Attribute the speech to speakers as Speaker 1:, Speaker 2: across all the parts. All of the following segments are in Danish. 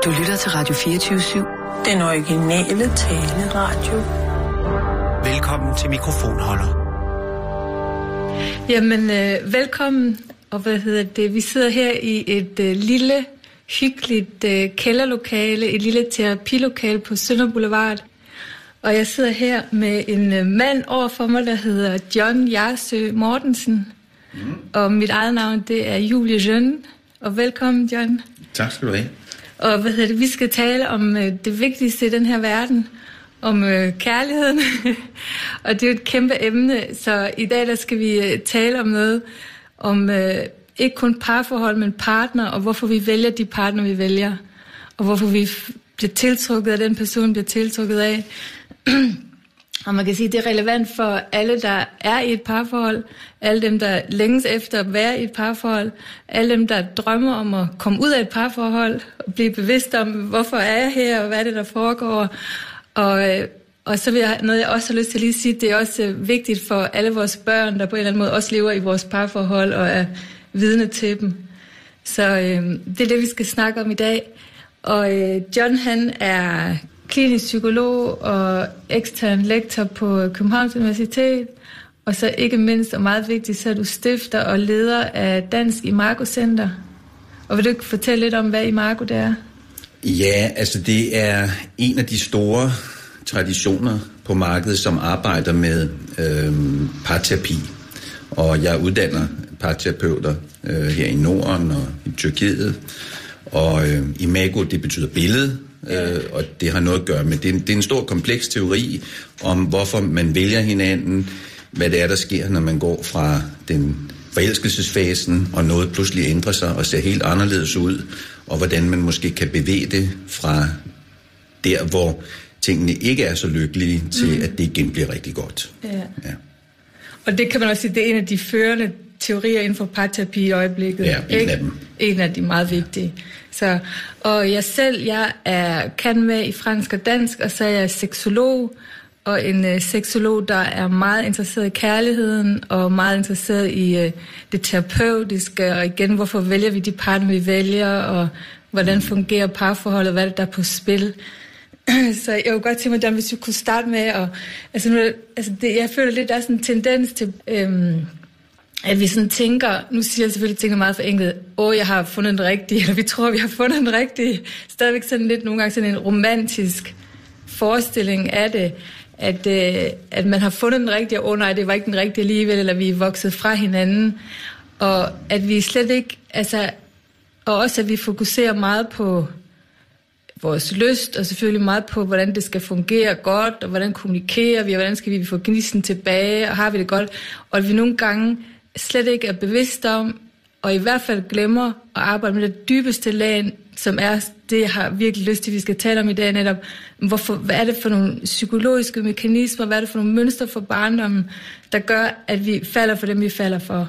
Speaker 1: Du lytter til Radio 24/7.
Speaker 2: Den originale taleradio.
Speaker 3: Velkommen til mikrofonholder.
Speaker 4: Jamen, velkommen. Og vi sidder her i et lille, hyggeligt kælderlokale, et lille terapilokale på Sønder Boulevard. Og jeg sidder her med en mand overfor mig, der hedder John Hjarsø Mortensen. Og mit eget navn, det er Julie Jeune. Og velkommen, John.
Speaker 5: Tak skal du have.
Speaker 4: Og vi skal tale om det vigtigste i den her verden, om kærligheden. Og det er jo et kæmpe emne, så i dag der skal vi tale om noget, om ikke kun parforhold, men partner, og hvorfor vi vælger de partner, vi vælger. Og hvorfor vi bliver tiltrukket af den person, bliver tiltrukket af. Og man kan sige, at det er relevant for alle, der er i et parforhold, alle dem, der længes efter at være i et parforhold, alle dem, der drømmer om at komme ud af et parforhold, og blive bevidst om, hvorfor er jeg her, og hvad er det, der foregår. Og så vil jeg, noget jeg også har lyst til at lige sige, det er også vigtigt for alle vores børn, der på en eller anden måde også lever i vores parforhold, og er vidne til dem. Så det er det, vi skal snakke om i dag. Og John, han er klinisk psykolog og ekstern lektor på Københavns Universitet. Og så ikke mindst, og meget vigtigt, så er du stifter og leder af Dansk Imago Center. Og vil du ikke fortælle lidt om, hvad Imago det er?
Speaker 5: Ja, altså det er en af de store traditioner på markedet, som arbejder med parterapi. Og jeg uddanner parterapeuter her i Norden og i Tyrkiet. Og Imago, det betyder billede. Og det har noget at gøre med, det er en stor kompleks teori om, hvorfor man vælger hinanden, hvad det er, der sker, når man går fra den forelskelsesfasen, og noget pludselig ændrer sig og ser helt anderledes ud, og hvordan man måske kan bevæge det fra der, hvor tingene ikke er så lykkelige, til at det igen bliver rigtig godt. Ja. Og
Speaker 4: det kan man også sige, det er en af de førende teorier inden for parterapi i øjeblikket.
Speaker 5: Ja, en af dem.
Speaker 4: En af de meget vigtige. Så, og jeg kan med i fransk og dansk, og så er jeg seksolog, og en seksolog, der er meget interesseret i kærligheden, og meget interesseret i det terapeutiske, og igen, hvorfor vælger vi de partner, vi vælger, og hvordan fungerer parforholdet, hvad er det, der er på spil. Så jeg kunne godt tænke mig, hvis vi kunne starte med, jeg føler lidt, der er sådan en tendens til, at vi sådan tænker, nu siger jeg selvfølgelig meget forenklet, jeg har fundet den rigtige, eller vi tror, vi har fundet den rigtige. Stadigvæk sådan lidt nogle gange sådan en romantisk forestilling af det, at man har fundet den rigtige, og nej, det var ikke den rigtige alligevel, eller vi er vokset fra hinanden. Og at vi slet ikke, og også at vi fokuserer meget på vores lyst, og selvfølgelig meget på, hvordan det skal fungere godt, og hvordan kommunikerer vi, og hvordan skal vi få gnisten tilbage, og har vi det godt. Og at vi nogle gange slet ikke er bevidste om, og i hvert fald glemmer at arbejde med det dybeste lag, som er det, jeg har virkelig lyst til, vi skal tale om i dag netop. Hvad er det for nogle psykologiske mekanismer, hvad er det for nogle mønstre for barndommen, der gør, at vi falder for dem, vi falder for.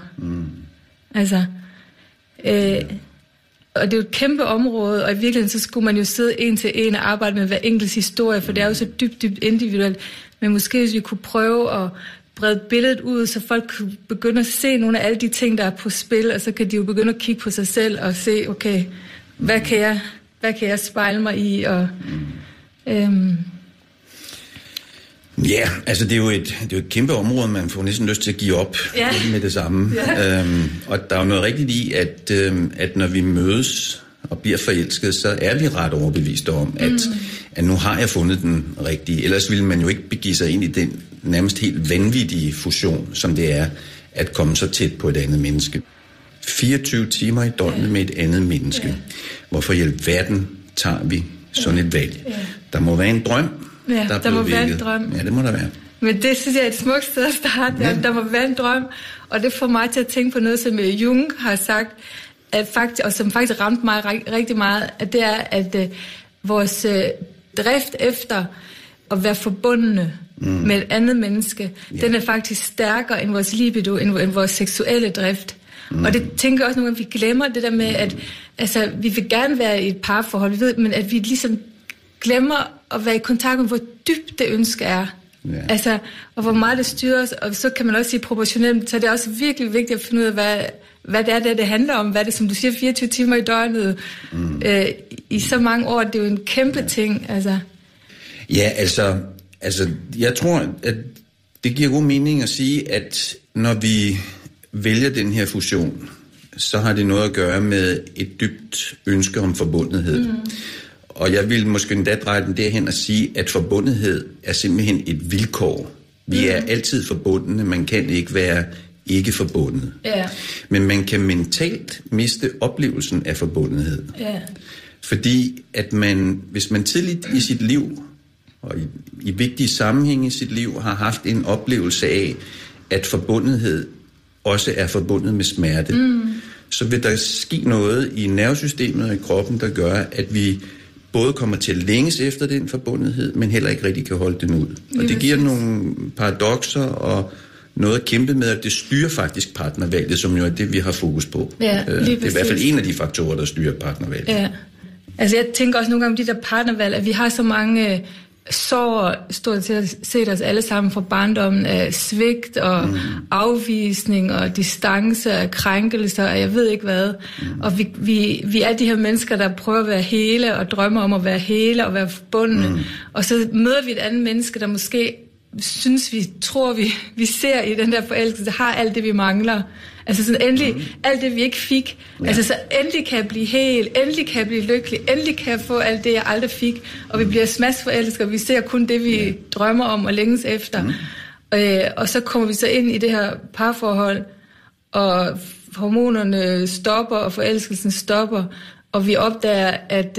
Speaker 4: Og det er jo et kæmpe område, og i virkeligheden så skulle man jo sidde en til en og arbejde med hver enkelt historie, for det er jo så dybt individuelt. Men måske hvis vi kunne prøve at brede billedet ud, så folk kunne begynde at se nogle af alle de ting, der er på spil, og så kan de jo begynde at kigge på sig selv og se, okay, hvad kan jeg spejle mig i? Og,
Speaker 5: Ja, altså det er jo et kæmpe område, man får næsten lyst til at give op med det samme. Ja. Og der er jo noget rigtigt i, at når vi mødes og bliver forelsket, så er vi ret overbeviste om, at nu har jeg fundet den rigtige. Ellers ville man jo ikke begive sig ind i den nærmest helt vanvittige fusion, som det er at komme så tæt på et andet menneske. 24 timer i døgnet med et andet menneske. Ja. Hvorfor i alverden tager vi sådan et valg? Ja. Der må være en drøm.
Speaker 4: Ja, der må være en drøm.
Speaker 5: Ja, det må der være.
Speaker 4: Men det synes jeg er et smukt sted at starte. Ja. Der må være en drøm. Og det får mig til at tænke på noget, som Jung har sagt, og som faktisk ramte mig rigtig meget, at det er, at vores drift efter at være forbundne med et andet menneske, den er faktisk stærkere end vores libido, end vores seksuelle drift. Og det tænker jeg også nogle gange, vi glemmer det der med, at vi vil gerne være i et parforhold, vi ved, men at vi ligesom glemmer at være i kontakt med, hvor dybt det ønske er. Og hvor meget det styrer os, og så kan man også sige proportionelt, så er det også virkelig vigtigt at finde ud af, hvad det handler om, hvad det, som du siger, 24 timer i døgnet, i så mange år, det er jo en kæmpe ting, altså.
Speaker 5: Ja, altså, jeg tror, at det giver god mening at sige, at når vi vælger den her fusion, så har det noget at gøre med et dybt ønske om forbundethed. Og jeg vil måske endda dreje den derhen og sige, at forbundethed er simpelthen et vilkår. Vi er altid forbundne, man kan ikke være ikke forbundet.
Speaker 4: Ja.
Speaker 5: Men man kan mentalt miste oplevelsen af forbundethed.
Speaker 4: Ja.
Speaker 5: Fordi at hvis man tidligt i sit liv, og i vigtige sammenhænge i sit liv, har haft en oplevelse af, at forbundethed også er forbundet med smerte, så vil der ske noget i nervesystemet og i kroppen, der gør, at vi både kommer til at længes efter den forbundethed, men heller ikke rigtig kan holde den ud. Og det giver nogle paradokser og noget at kæmpe med, at det styrer faktisk partnervalget, som jo er det, vi har fokus på.
Speaker 4: Ja,
Speaker 5: det er i hvert fald en af de faktorer, der styrer partnervalget.
Speaker 4: Ja. Altså jeg tænker også nogle gange om de der partnervalg, at vi har så mange sår, stort set os alle sammen fra barndommen, af svigt og afvisning og distance og krænkelser og jeg ved ikke hvad. Og vi er de her mennesker, der prøver at være hele og drømmer om at være hele og være forbundne. Og så møder vi et andet menneske, der måske synes vi ser i den der forelskelse, har alt det, vi mangler. Altså sådan endelig, alt det, vi ikke fik. Ja. Altså så endelig kan jeg blive hel, endelig kan jeg blive lykkelig, endelig kan jeg få alt det, jeg aldrig fik. Og vi bliver smadsforelskede, og vi ser kun det, vi drømmer om og længes efter. Og så kommer vi så ind i det her parforhold, og hormonerne stopper, og forelskelsen stopper, og vi opdager,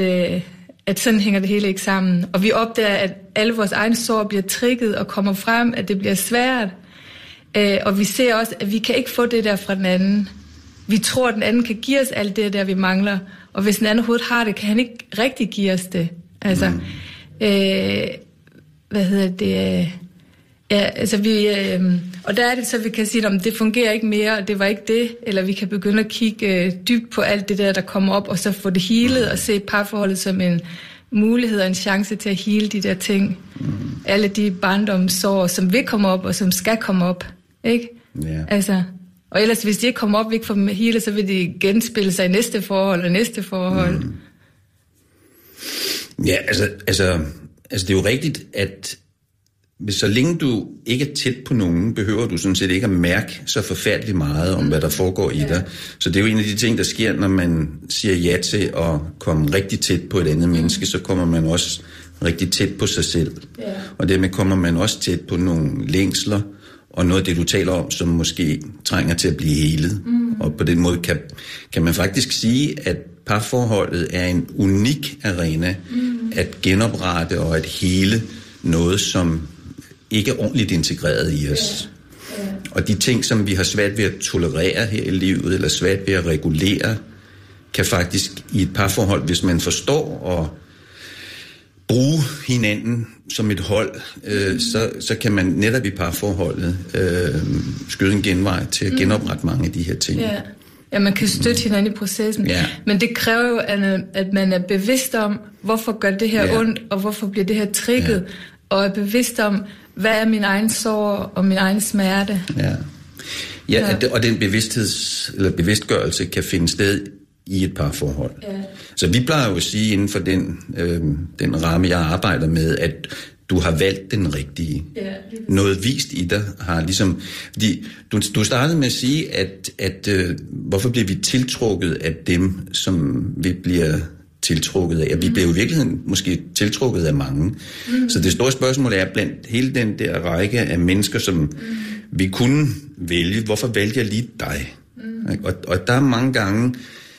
Speaker 4: at sådan hænger det hele ikke sammen. Og vi opdager, at alle vores egne sår bliver trigget og kommer frem, at det bliver svært. Og vi ser også, at vi kan ikke få det der fra den anden. Vi tror, at den anden kan give os alt det der, vi mangler. Og hvis den anden overhovedet har det, kan han ikke rigtig give os det. Altså, ja, altså og der er det så, vi kan sige, at det fungerer ikke mere, og det var ikke det. Eller vi kan begynde at kigge dybt på alt det der kommer op, og så få det healet, og se parforholdet som en mulighed og en chance til at heale de der ting. Alle de barndomssår, som vil komme op, og som skal komme op. Ikke?
Speaker 5: Ja.
Speaker 4: Altså, og ellers, hvis de ikke kommer op, vi ikke får dem healet, så vil de genspille sig i næste forhold og næste forhold.
Speaker 5: Ja, altså, det er jo rigtigt, at så længe du ikke er tæt på nogen, behøver du sådan set ikke at mærke så forfærdeligt meget om, hvad der foregår i dig. Så det er jo en af de ting, der sker, når man siger ja til at komme rigtig tæt på et andet menneske, så kommer man også rigtig tæt på sig selv. Yeah. Og dermed kommer man også tæt på nogle længsler, og noget af det, du taler om, som måske trænger til at blive helet. Og på den måde kan man faktisk sige, at parforholdet er en unik arena at genoprette og at hele noget, som ikke er ordentligt integreret i os. Yeah. Og de ting, som vi har svært ved at tolerere her i livet, eller svært ved at regulere, kan faktisk i et parforhold, hvis man forstår at bruge hinanden som et hold, så kan man netop i parforholdet skyde en genvej til at genoprette mange af de her ting.
Speaker 4: Yeah. Ja, man kan støtte hinanden i processen. Yeah. Men det kræver jo, at man er bevidst om, hvorfor gør det her ondt, og hvorfor bliver det her trigget, og er bevidst om, hvad er min egen sorg og min egen smerte.
Speaker 5: Ja, og den bevidstgørelse kan finde sted i et parforhold. Ja. Så vi plejer jo at sige inden for den ramme, jeg arbejder med, at du har valgt den rigtige. Ja, noget vist i dig har ligesom... Fordi du startede med at sige, at hvorfor bliver vi tiltrukket af dem, som vi bliver tiltrukket af? Vi bliver jo i virkeligheden måske tiltrukket af mange. Så det store spørgsmål er, blandt hele den der række af mennesker, som vi kunne vælge, hvorfor vælger jeg lige dig? Og der er mange gange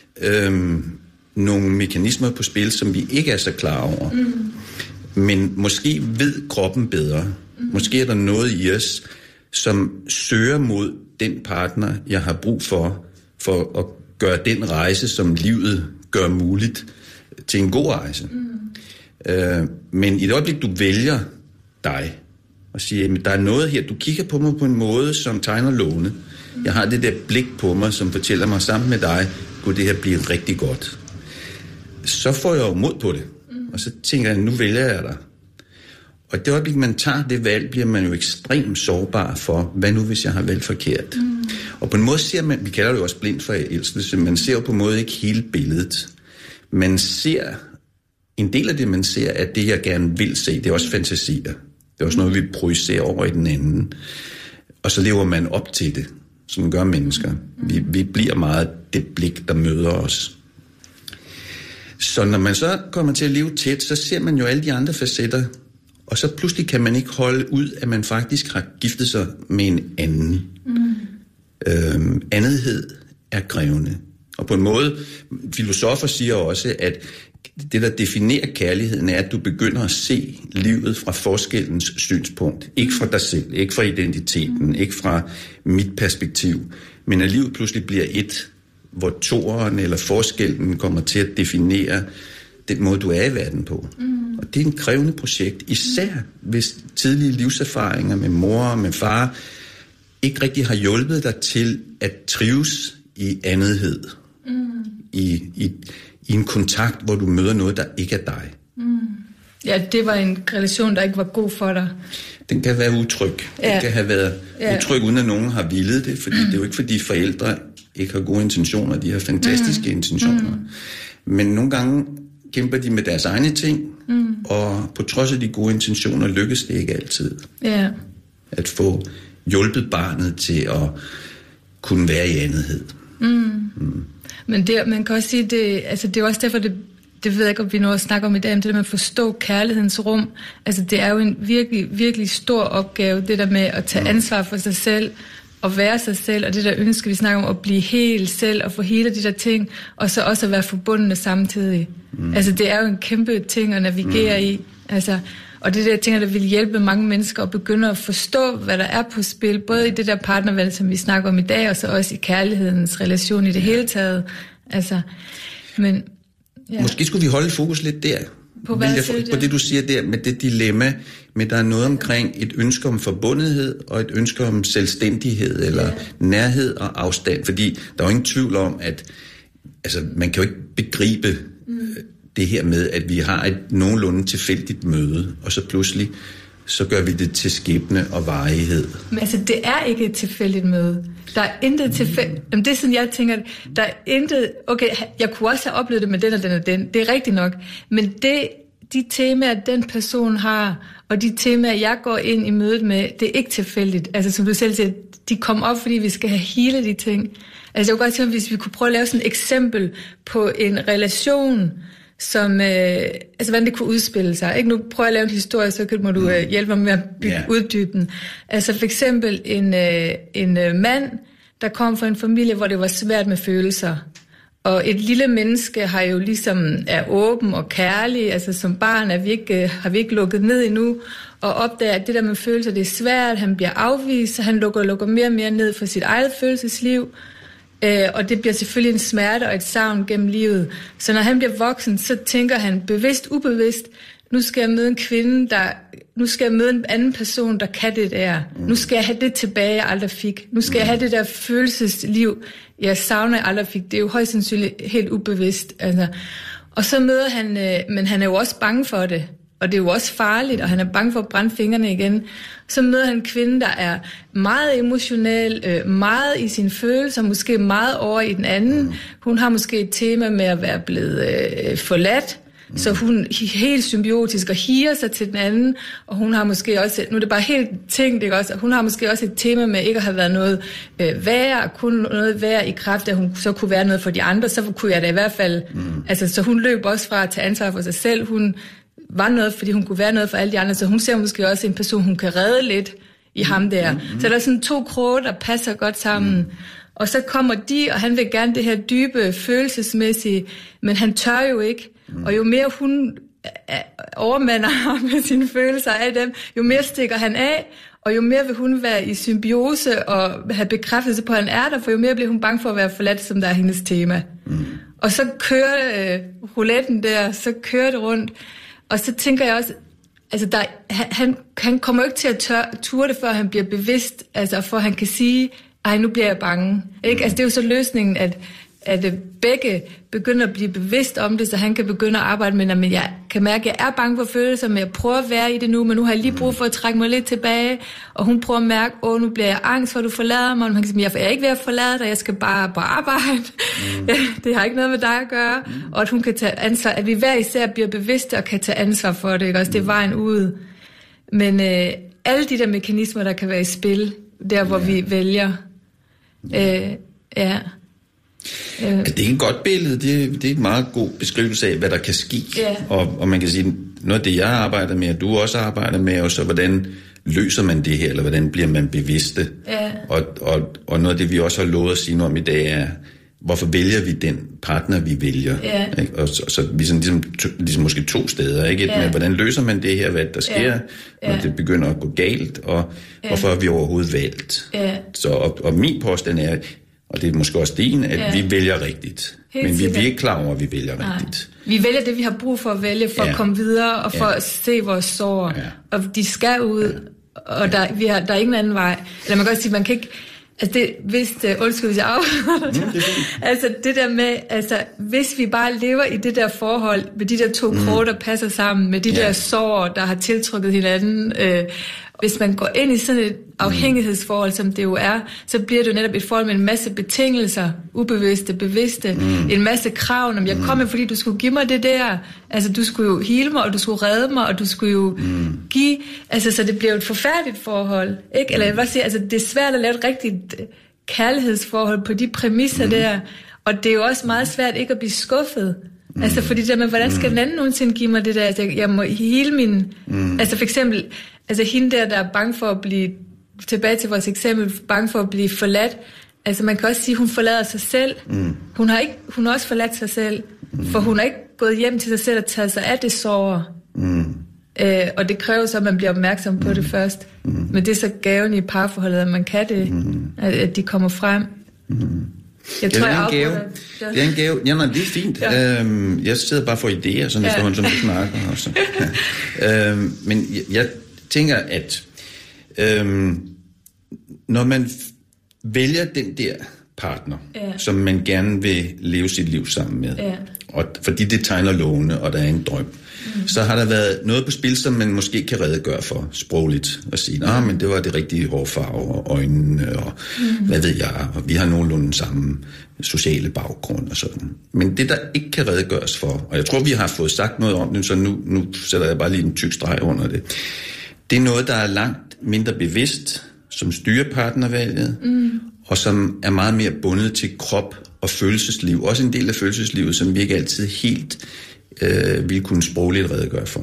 Speaker 5: nogle mekanismer på spil, som vi ikke er så klar over. Men måske ved kroppen bedre. Måske er der noget i os, som søger mod den partner, jeg har brug for at gøre den rejse, som livet gør muligt, til en god rejse. Men i det øjeblik, du vælger dig, og siger, at der er noget her, du kigger på mig på en måde, som tegner lovende. Jeg har det der blik på mig, som fortæller mig sammen med dig, kunne det her blive rigtig godt. Så får jeg jo mod på det. Og så tænker jeg, nu vælger jeg dig. Og det øjeblik, man tager det valg, bliver man jo ekstremt sårbar for, hvad nu hvis jeg har valgt forkert? Og på en måde ser man, vi kalder det jo også blind forelskelse, man ser jo på en måde ikke hele billedet. Man ser, en del af det, man ser, at det, jeg gerne vil se, det er også fantasier. Det er også noget, vi projicerer over i den anden. Og så lever man op til det, som gør mennesker. Vi bliver meget det blik, der møder os. Så når man så kommer til at leve tæt, så ser man jo alle de andre facetter, og så pludselig kan man ikke holde ud, at man faktisk har giftet sig med en anden. Andethed er krævende. Og på en måde, filosofer siger også, at det, der definerer kærligheden, er, at du begynder at se livet fra forskellens synspunkt. Ikke fra dig selv, ikke fra identiteten, ikke fra mit perspektiv, men at livet pludselig bliver et, hvor toeren eller forskellen kommer til at definere den måde, du er i verden på. Og det er en krævende projekt, især hvis tidlige livserfaringer med mor og med far ikke rigtig har hjulpet dig til at trives i andethed. I en kontakt, hvor du møder noget, der ikke er dig.
Speaker 4: Ja, det var en relation, der ikke var god for dig.
Speaker 5: Den kan være utryg. Ja. Den kan have været utryg, uden at nogen har villet det, fordi det er jo ikke, fordi forældre ikke har gode intentioner, de har fantastiske intentioner. Men nogle gange kæmper de med deres egne ting, og på trods af de gode intentioner, lykkes det ikke altid.
Speaker 4: Ja.
Speaker 5: At få hjulpet barnet til at kunne være i andethed.
Speaker 4: Men det, man kan også sige, det er også derfor, det ved jeg ikke, om vi når at snakke om i dag, men det der med at forstå kærlighedens rum, altså det er jo en virkelig, virkelig stor opgave, det der med at tage ansvar for sig selv, og være sig selv, og det der ønske, vi snakker om, at blive helt selv, og få hele de der ting, og så også at være forbundne samtidig. Altså det er jo en kæmpe ting at navigere i, altså, og det der ting, der vil hjælpe mange mennesker at begynde at forstå, hvad der er på spil, både i det der partnervalg, som vi snakker om i dag, og så også i kærlighedens relation i det hele taget. Altså, men ja.
Speaker 5: Måske skulle vi holde fokus lidt der. På det, du siger der, med det dilemma, med der er noget omkring et ønske om forbundethed, og et ønske om selvstændighed, eller nærhed og afstand. Fordi der er jo ingen tvivl om, at altså, man kan jo ikke begribe det her med, at vi har et nogenlunde tilfældigt møde, og så pludselig, så gør vi det til skæbne og varighed.
Speaker 4: Men altså, det er ikke et tilfældigt møde. Der er intet tilfældigt. Jamen, det er sådan, jeg tænker, der er intet. Okay, jeg kunne også have oplevet det med den og den og den. Det er rigtigt nok. Men de temaer, den person har, og de temaer, jeg går ind i mødet med, det er ikke tilfældigt. Altså, som du selv siger, de kommer op, fordi vi skal have hele de ting. Altså, jeg kunne godt tænke, hvis vi kunne prøve at lave sådan et eksempel på en relation, som, altså hvordan det kunne udspille sig. Ikke? Nu prøver jeg at lave en historie, så må du hjælpe mig med at uddybe den. Altså for eksempel en mand, der kom fra en familie, hvor det var svært med følelser. Og et lille menneske har jo ligesom er åben og kærlig, altså som barn har vi ikke lukket ned endnu, og opdager, at det der med følelser, det er svært, han bliver afvist, så han lukker mere og mere ned for sit eget følelsesliv. Og det bliver selvfølgelig en smerte og et savn gennem livet. Så når han bliver voksen, så tænker han bevidst, ubevidst, nu skal jeg møde en kvinde, nu skal jeg møde en anden person, der kan det der. Nu skal jeg have det tilbage, jeg aldrig fik. Nu skal jeg have det der følelsesliv, jeg savner, jeg aldrig fik. Det er jo højst sandsynligt helt ubevidst. Altså. Og så møder han, men han er jo også bange for det. Og det er jo også farligt, og han er bange for at brænde fingrene igen. Så møder han en kvinde, der er meget emotionel, meget i sine følelser, måske meget over i den anden. Hun har måske et tema med at være blevet forladt, så hun er helt symbiotisk og higer sig til den anden. Og hun har måske også, nu er det bare helt tænkt, ikke også? Hun har måske også et tema med ikke at have været noget værre, kun noget værre i kraft, at hun så kunne være noget for de andre. Så kunne jeg da i hvert fald, altså så hun løb også fra at tage ansvar for sig selv. Hun var noget, fordi hun kunne være noget for alle de andre, så hun ser måske også en person, hun kan redde lidt i ham der. Så der er sådan to kroge, der passer godt sammen. Og så kommer de, og han vil gerne det her dybe, følelsesmæssige, men han tør jo ikke. Og jo mere hun overmander ham med sine følelser af dem, jo mere stikker han af, og jo mere vil hun være i symbiose og have bekræftelse på, at han er der, for jo mere bliver hun bange for at være forladt, som der er hendes tema. Og så kører rouletten der, så kører det rundt. Og så tænker jeg også, altså han kommer ikke til at ture det, før han bliver bevidst, altså for han kan sige, ej, nu bliver jeg bange. Ikke? Altså det er jo så løsningen, at begge begynder at blive bevidst om det, så han kan begynde at arbejde med, men jeg kan mærke, at jeg er bange for følelser, men jeg prøver at være i det nu, men nu har jeg lige brug for at trække mig lidt tilbage, og hun prøver at mærke, nu bliver jeg angst for, at du forlader mig, og hun kan sige, jeg er ikke ved at forlade dig, jeg skal bare på arbejde. Det har ikke noget med dig at gøre, og at hun kan tage ansvar, at vi hver især bliver bevidste og kan tage ansvar for det, ikke? Også det er vejen ud. Men alle de der mekanismer, der kan være i spil, der hvor vi vælger, ja.
Speaker 5: Det er et godt billede. Det er en meget god beskrivelse af, hvad der kan ske. Og man kan sige, noget af det, jeg arbejder med, og du også arbejder med, og så hvordan løser man det her, eller hvordan bliver man bevidste? Og noget af det, vi også har lovet at sige noget om i dag, er, hvorfor vælger vi den partner, vi vælger? Ikke? Og så vi er sådan ligesom måske to steder. Ikke? Et med, hvordan løser man det her, hvad der sker, når det begynder at gå galt, og hvorfor er vi overhovedet valgt? Så, og min påstand er, og det er måske også din, at vi vælger rigtigt. Men vi er ikke klar over, at vi vælger rigtigt.
Speaker 4: Vi vælger det, vi har brug for at vælge, for at komme videre, og for at se vores sår. Og de skal ud, og der er ingen anden vej. Eller man kan også sige, man kan ikke... Altså det, undskyld, hvis jeg altså det der med, altså hvis vi bare lever i det der forhold, med de der to kroge, der passer sammen, med de der sår, der har tiltrykket hinanden, hvis man går ind i sådan et afhængighedsforhold, som det jo er, så bliver det jo netop et forhold med en masse betingelser, ubevidste, bevidste, en masse krav, om jeg kom, fordi du skulle give mig det der, altså du skulle jo hele mig, og du skulle redde mig, og du skulle jo give, altså så det bliver jo et forfærdeligt forhold, ikke? Eller jeg vil sige, altså det er svært at lave et rigtigt kærlighedsforhold på de præmisser der, og det er jo også meget svært ikke at blive skuffet. Altså fordi det der med, hvordan skal den anden nogensinde give mig det der, altså jeg må hele min, altså for eksempel, altså hende der er bange for at blive, tilbage til vores eksempel, bange for at blive forladt, altså man kan også sige, hun forlader sig selv, hun har også forladt sig selv, for hun har ikke gået hjem til sig selv og taget sig af det sår, og det kræver så, at man bliver opmærksom på det først, men det er så gaven i parforholdet, at man kan det, at de kommer frem. Jeg tror,
Speaker 5: det er en gave. Ja, nej, det er fint. Jeg sidder bare for idéer, sådan efterhånden, som du snakker. Også. Men jeg tænker, at når man vælger den der partner, som man gerne vil leve sit liv sammen med, og fordi det tegner lovende, og der er en drøm, så har der været noget på spil, som man måske kan redegøre for sprogligt, og sige, men det var det rigtige hårfarve, og øjnene, og hvad ved jeg, og vi har nogenlunde samme sociale baggrund, og sådan. Men det, der ikke kan redegøres for, og jeg tror, vi har fået sagt noget om det, så nu sætter jeg bare lige en tyk streg under det, det er noget, der er langt mindre bevidst, som styrer partnervalget, og som er meget mere bundet til krop og følelsesliv. Også en del af følelseslivet, som vi ikke altid helt vil kunne sprogligt redegøre for.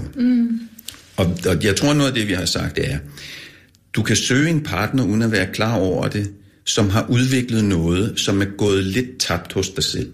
Speaker 5: Og jeg tror, noget af det, vi har sagt, er, du kan søge en partner, uden at være klar over det, som har udviklet noget, som er gået lidt tabt hos dig selv.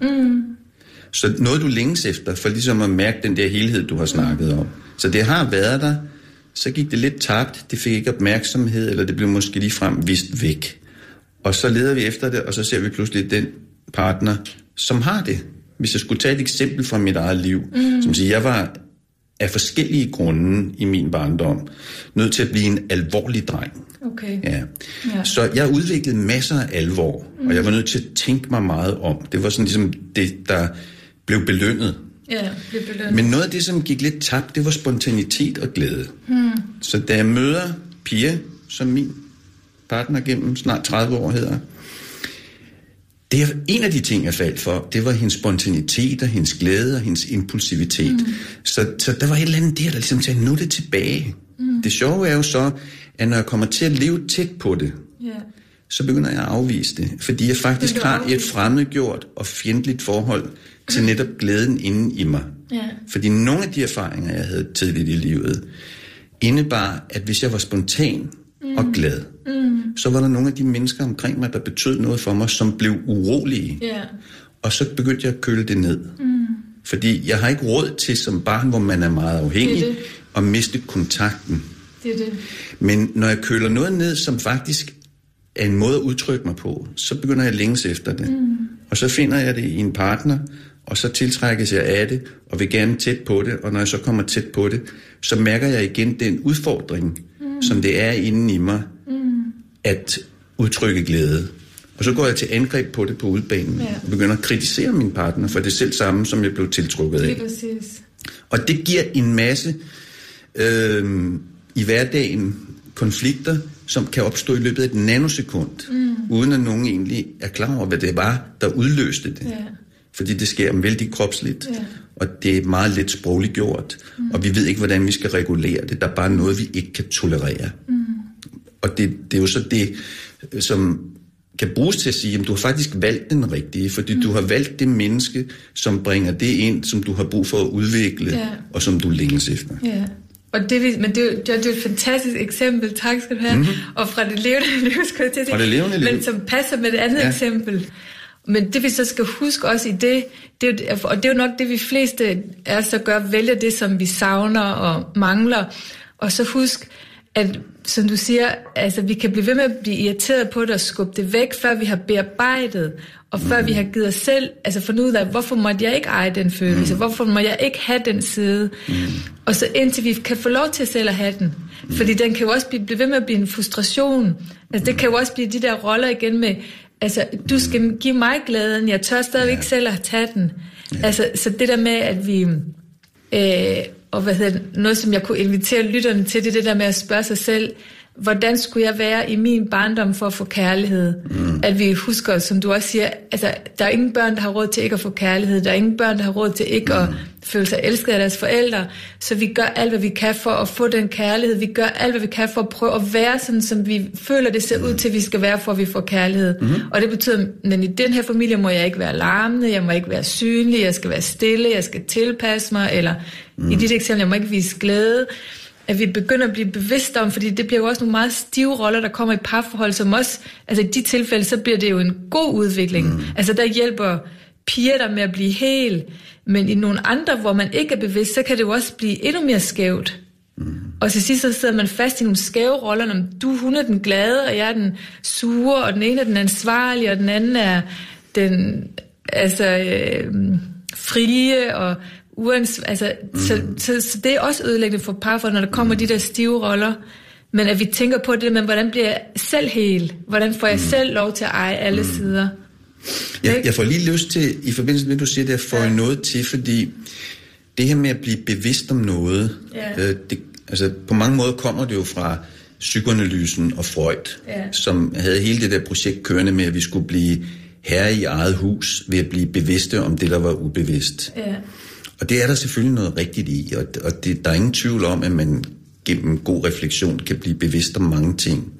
Speaker 5: Så noget, du længes efter, for ligesom at mærke den der helhed, du har snakket om. Så det har været der, så gik det lidt tabt, det fik ikke opmærksomhed, eller det blev måske ligefrem vist væk. Og så leder vi efter det, og så ser vi pludselig den partner, som har det. Hvis jeg skulle tage et eksempel fra mit eget liv, som siger, jeg var af forskellige grunde i min barndom nødt til at blive en alvorlig dreng.
Speaker 4: Okay.
Speaker 5: Ja. Så jeg udviklede masser af alvor, og jeg var nødt til at tænke mig meget om. Det var sådan ligesom det, der blev belønnet.
Speaker 4: Ja, blev belønnet.
Speaker 5: Men noget af det, som gik lidt tabt, det var spontanitet og glæde. Så da jeg møder Pia, som min partner gennem snart 30 år hedder, det er en af de ting, jeg faldt for, det var hendes spontanitet og hendes glæde og hendes impulsivitet. Så der var et eller andet der ligesom sagde, nu er det tilbage. Det sjove er jo så, at når jeg kommer til at leve tæt på det, så begynder jeg at afvise det. Fordi jeg faktisk har et fremmedgjort og fjendtligt forhold til netop glæden inde i mig. Fordi nogle af de erfaringer, jeg havde tidligt i livet, indebar, at hvis jeg var spontan og glad, så var der nogle af de mennesker omkring mig, der betød noget for mig, som blev urolige. Og så begyndte jeg at køle det ned. Fordi jeg har ikke råd til som barn, hvor man er meget afhængig, at miste kontakten.
Speaker 4: Det er det.
Speaker 5: Men når jeg køler noget ned, som faktisk er en måde at udtrykke mig på, så begynder jeg længes efter det. Og så finder jeg det i en partner, og så tiltrækkes jeg af det, og vil gerne tæt på det, og når jeg så kommer tæt på det, så mærker jeg igen den udfordring, som det er inde i mig, at udtrykke glæde. Og så går jeg til angreb på det på udbanen, og begynder at kritisere min partner for det selv samme, som jeg blev tiltrukket af. Og det giver en masse i hverdagen konflikter, som kan opstå i løbet af et nanosekund, uden at nogen egentlig er klar over, hvad det var, der udløste det. Fordi det sker vældig kropsligt, og det er meget let sprogligt gjort, og vi ved ikke, hvordan vi skal regulere det. Der er bare noget, vi ikke kan tolerere. Og det er jo så det, som kan bruges til at sige, at du har faktisk valgt den rigtige, fordi du har valgt det menneske, som bringer det ind, som du har brug for at udvikle, og som du længes efter.
Speaker 4: Ja. Og det er et fantastisk eksempel, tak skal du have, og fra det levende liv, skal jeg til at sige, men som passer med det andet eksempel. Men det vi så skal huske også i det og det er jo nok det, vi fleste er så gør, vælger det, som vi savner og mangler, og så husk, at som du siger, altså vi kan blive ved med at blive irriteret på det og skubbe det væk, før vi har bearbejdet, og før vi har givet os selv, altså fundet ud af, hvorfor måtte jeg ikke eje den følelse, hvorfor må jeg ikke have den side, og så indtil vi kan få lov til selv at have den, fordi den kan jo også blive ved med at blive en frustration, altså det kan jo også blive de der roller igen med, altså du skal give mig glæden, jeg tør stadig ikke selv at tage den, altså så det der med, at vi og noget, som jeg kunne invitere lytterne til, det der med at spørge sig selv, hvordan skulle jeg være i min barndom for at få kærlighed? At vi husker, som du også siger, altså der er ingen børn, der har råd til ikke at få kærlighed, der er ingen børn, der har råd til ikke at føle sig elsket af deres forældre, så vi gør alt, hvad vi kan for at få den kærlighed, vi gør alt, hvad vi kan for at prøve at være sådan, som vi føler, det ser ud til, at vi skal være, for at vi får kærlighed. Og det betyder, at i den her familie må jeg ikke være larmende, jeg må ikke være synlig, jeg skal være stille, jeg skal tilpasse mig, eller i dit eksempel, jeg må ikke vise glæde. At vi begynder at blive bevidste om, fordi det bliver jo også nogle meget stive roller, der kommer i parforhold, som også, altså i de tilfælde, så bliver det jo en god udvikling. Altså der hjælper piger der med at blive hel, men i nogle andre, hvor man ikke er bevidst, så kan det jo også blive endnu mere skævt. Og til sidst så sidder man fast i nogle skæve roller, når hun er den glade, og jeg er den sure, og den ene er den ansvarlige, og den anden er den frie, og så det er også ødelæggende for parforhold, når der kommer de der stive roller. Men at vi tænker på det, men hvordan bliver jeg selv hel? Hvordan får jeg selv lov til at eje alle sider?
Speaker 5: Jeg får lige lyst til, i forbindelse med, at du siger det, at få noget til, fordi det her med at blive bevidst om noget, altså på mange måder kommer det jo fra psykoanalysen og Freud, som havde hele det der projekt kørende med, at vi skulle blive herre i eget hus ved at blive bevidste om det, der var ubevidst. Og det er der selvfølgelig noget rigtigt i, og der er ingen tvivl om, at man gennem god refleksion kan blive bevidst om mange ting.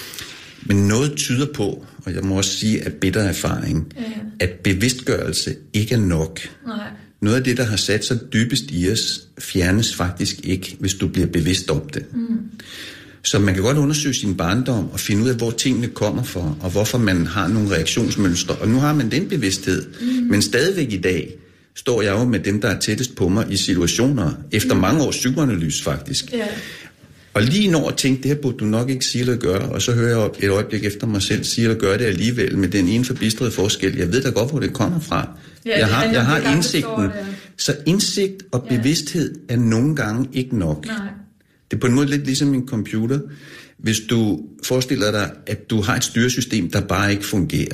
Speaker 5: Men noget tyder på, og jeg må også sige af bitter erfaring, at bevidstgørelse ikke er nok.
Speaker 4: Nej.
Speaker 5: Noget af det, der har sat sig dybest i os, fjernes faktisk ikke, hvis du bliver bevidst om det. Så man kan godt undersøge sin barndom og finde ud af, hvor tingene kommer fra, og hvorfor man har nogle reaktionsmønstre. Og nu har man den bevidsthed, men stadigvæk i dag står jeg jo med dem, der er tættest på mig i situationer, efter mange års psykoanalyse faktisk. Og lige når at tænke, det her burde du nok ikke sige eller gøre, og så hører jeg et øjeblik efter mig selv sige eller gøre det alligevel, med den ene forbistrede forskel. Jeg ved da godt, hvor det kommer fra. Jeg har indsigten. Så indsigt og bevidsthed er nogle gange ikke nok.
Speaker 4: Nej.
Speaker 5: Det er på en måde lidt ligesom en computer. Hvis du forestiller dig, at du har et styresystem, der bare ikke fungerer,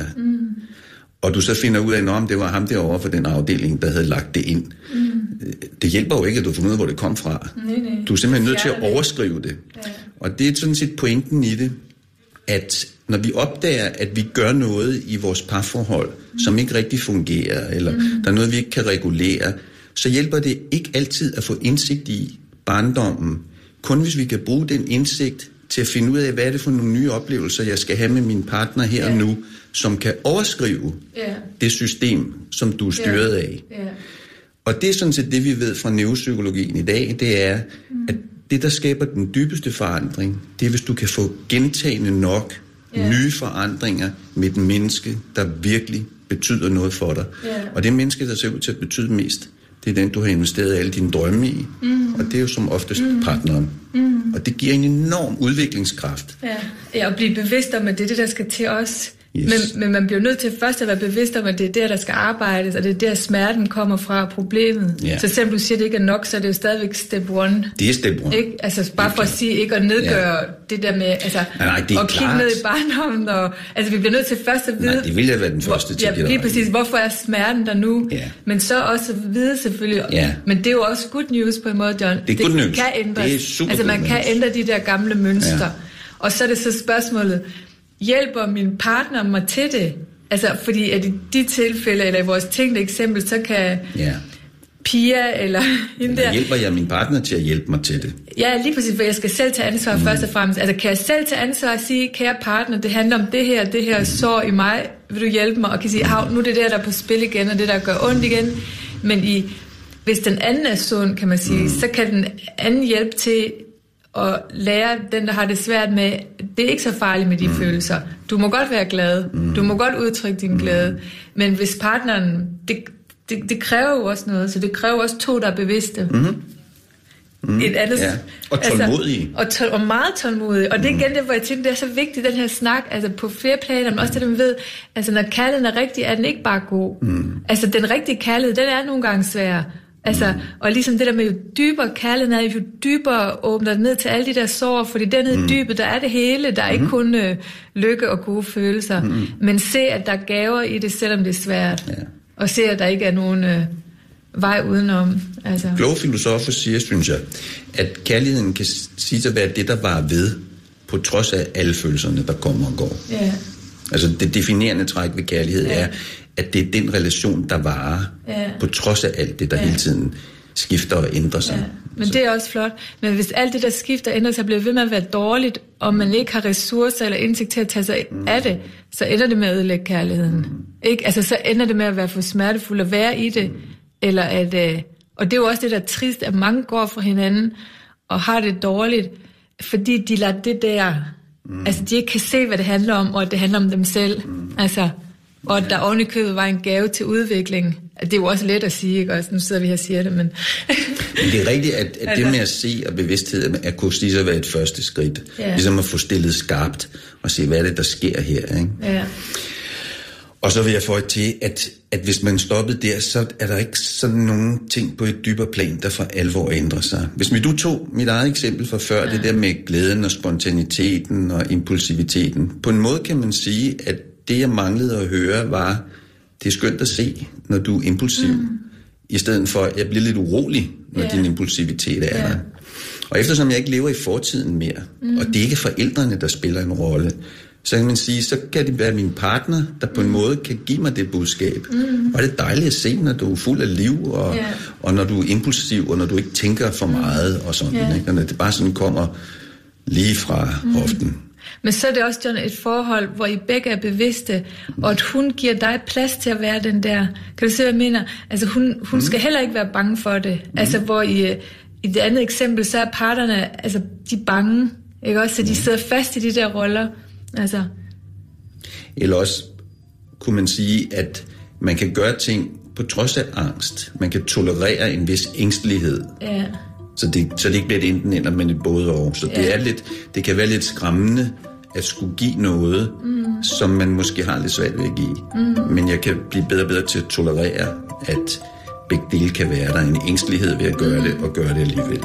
Speaker 5: og du så finder ud af, at det var ham derovre for den afdeling, der havde lagt det ind. Det hjælper jo ikke, at du finder ud af, hvor det kom fra. Nej. Du er simpelthen nødt til at overskrive det. Og det er sådan set pointen i det, at når vi opdager, at vi gør noget i vores parforhold, som ikke rigtig fungerer, eller der er noget, vi ikke kan regulere, så hjælper det ikke altid at få indsigt i barndommen. Kun hvis vi kan bruge den indsigt til at finde ud af, hvad er det for nogle nye oplevelser, jeg skal have med min partner her og nu, som kan overskrive det system, som du er styret af. Og det er sådan set det, vi ved fra neuropsykologien i dag, det er, at det, der skaber den dybeste forandring, det er, hvis du kan få gentagende nok nye forandringer med et menneske, der virkelig betyder noget for dig. Og det menneske, der ser ud til at betyde mest, det er den, du har investeret alle dine drømme i. Og det er jo som oftest partneren. Og det giver en enorm udviklingskraft.
Speaker 4: Ja, og blive bevidst om, at det er det, der skal til os.
Speaker 5: Yes.
Speaker 4: Men man bliver nødt til først at være bevidst om, at det er der skal arbejdes, og det er der smerten kommer fra problemet.
Speaker 5: Ja.
Speaker 4: Så selvom du siger, at det ikke er nok, så er det jo stadigvæk step one.
Speaker 5: Det er step one.
Speaker 4: Ikke? Altså bare for at sige, ikke at nedgøre det der med, altså at kigge ned i barndommen, og altså vi bliver nødt til først at vide...
Speaker 5: Nej, det vil jeg være den første til.
Speaker 4: Ja, lige præcis. Hvorfor er smerten der nu?
Speaker 5: Ja.
Speaker 4: Men så også at vide selvfølgelig.
Speaker 5: Ja.
Speaker 4: Men det er jo også good news på en måde, John.
Speaker 5: Det er good news.
Speaker 4: Kan ændres.
Speaker 5: Det er super
Speaker 4: altså man kan ændre de der gamle mønstre. Ja. Og så er det så spørgsmålet, hjælper min partner mig til det? Altså, fordi at i de tilfælde, eller i vores tænkte eksempel, så kan Pia eller hende der...
Speaker 5: Hjælper jeg min partner til at hjælpe mig til det?
Speaker 4: Ja, lige præcis, for jeg skal selv tage ansvar først og fremmest. Altså, kan jeg selv tage ansvar og sige, kære partner, det handler om det her sår i mig, vil du hjælpe mig? Og kan sige, nu er det der er på spil igen, og det der gør ondt igen. Men hvis den anden er sund, kan man sige, så kan den anden hjælpe til at lære den, der har det svært med, det er ikke så farligt med de følelser. Du må godt være glad. Du må godt udtrykke din glæde. Men hvis partneren... Det kræver jo også noget, så det kræver også to, der er bevidste. Et andet,
Speaker 5: og tålmodige.
Speaker 4: Altså, og meget tålmodige. Og det er igen det, hvor jeg tænker, det er så vigtigt, den her snak, altså på flere planer, men også det, man ved, altså når kærligheden er rigtig, er den ikke bare god. Altså den rigtige kærlighed, den er nogle gange svær. Altså, og ligesom det der med, jo dybere kærligheden er, jo dybere åbner det ned til alle de der sår, fordi dernede i dybet, der er det hele, der er ikke kun lykke og gode følelser, men se, at der er gaver i det, selvom det er svært. Ja. Og se, at der ikke er nogen vej udenom. Altså.
Speaker 5: Kloge filosofer siger, synes jeg, at kærligheden kan sige at være det, der var ved, på trods af alle følelserne, der kommer og går.
Speaker 4: Ja.
Speaker 5: Altså det definerende træk ved kærlighed er, at det er den relation, der varer, på trods af alt det, der hele tiden skifter og ændrer sig.
Speaker 4: Ja. Men det er også flot. Men hvis alt det, der skifter og ændrer sig, bliver ved med at være dårligt, og man ikke har ressourcer eller indsigt til at tage sig af det, så ender det med at ødelægge kærligheden. Ikke? Altså, så ender det med at være for smertefuld at være i det. Eller at, og det er jo også det, der er trist, at mange går fra hinanden og har det dårligt, fordi de lader det der... Altså, de ikke kan se, hvad det handler om, og at det handler om dem selv. Altså, og at der oven i købet var en gave til udvikling. Det er jo også let at sige, ikke? Også, nu sidder vi her og siger det, men...
Speaker 5: Men det er rigtigt, at det med at se og bevidsthed er kunne sige at være et første skridt. Ligesom at få stillet skarpt og se, hvad er det, der sker her, ikke?
Speaker 4: Ja.
Speaker 5: Og så vil jeg få til, at hvis man stoppede der, så er der ikke sådan nogen ting på et dybere plan, der for alvor ændrer sig. Hvis du tog mit eget eksempel fra før, det der med glæden og spontaniteten og impulsiviteten, på en måde kan man sige, at det, jeg manglede at høre, var, det er skønt at se, når du er impulsiv, i stedet for, at jeg bliver lidt urolig, når din impulsivitet er der. Og eftersom jeg ikke lever i fortiden mere, og det er ikke forældrene, der spiller en rolle, så kan man sige, så kan det være min partner, der på en måde kan give mig det budskab. Og det er dejligt at se, når du er fuld af liv, og når du er impulsiv, og når du ikke tænker for meget, og sådan, ikke? Og når det bare sådan kommer lige fra hoften.
Speaker 4: Men så er det også, John, et forhold, hvor I begge er bevidste, og at hun giver dig plads til at være den der. Kan du se, hvad jeg mener? Altså, hun skal heller ikke være bange for det. Altså, hvor i det andet eksempel, så er parterne, altså, de er bange, ikke også? Så de sidder fast i de der roller. Altså. Eller
Speaker 5: også kunne man sige, at man kan gøre ting på trods af angst. Man kan tolerere en vis ængstelighed.
Speaker 4: Ja.
Speaker 5: Så det ikke bliver et enten eller, men et både og. Så det kan være lidt skræmmende at skulle give noget, som man måske har lidt svært ved at give. Men jeg kan blive bedre og bedre til at tolerere, at begge dele kan være der. En ængstelighed ved at gøre det, og gøre det alligevel.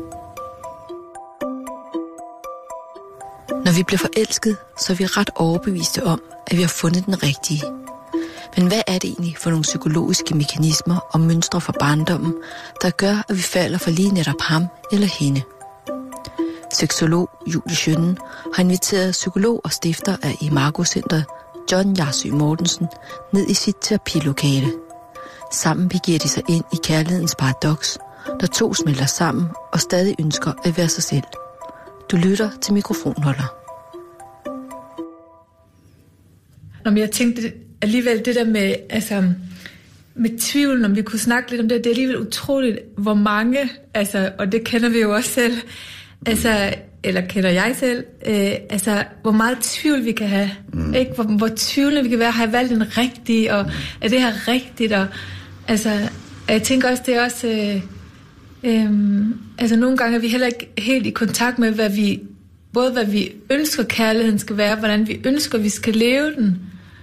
Speaker 1: Når vi bliver forelsket, så er vi ret overbeviste om, at vi har fundet den rigtige. Men hvad er det egentlig for nogle psykologiske mekanismer og mønstre fra barndommen, der gør, at vi falder for lige netop ham eller hende? Seksolog Julie Schønnen har inviteret psykolog og stifter af Imago-centret, John Yarsø Mortensen, ned i sit terapilokale. Sammen begiver de sig ind i kærlighedens paradoks, der to smelter sammen og stadig ønsker at være sig selv. Du lytter til Mikrofonholder.
Speaker 4: Når jeg tænkte alligevel det der med, altså, med tvivlen, om vi kunne snakke lidt om det er alligevel utroligt, hvor mange, altså, og det kender vi jo også selv, altså, eller kender jeg selv, altså, hvor meget tvivl vi kan have, ikke? Hvor tvivlende vi kan være, har jeg valgt den rigtige, og er det her rigtigt, og altså, jeg tænker også, det er også, altså nogle gange er vi heller ikke helt i kontakt med, hvad vi ønsker kærligheden skal være, hvordan vi ønsker, vi skal leve den.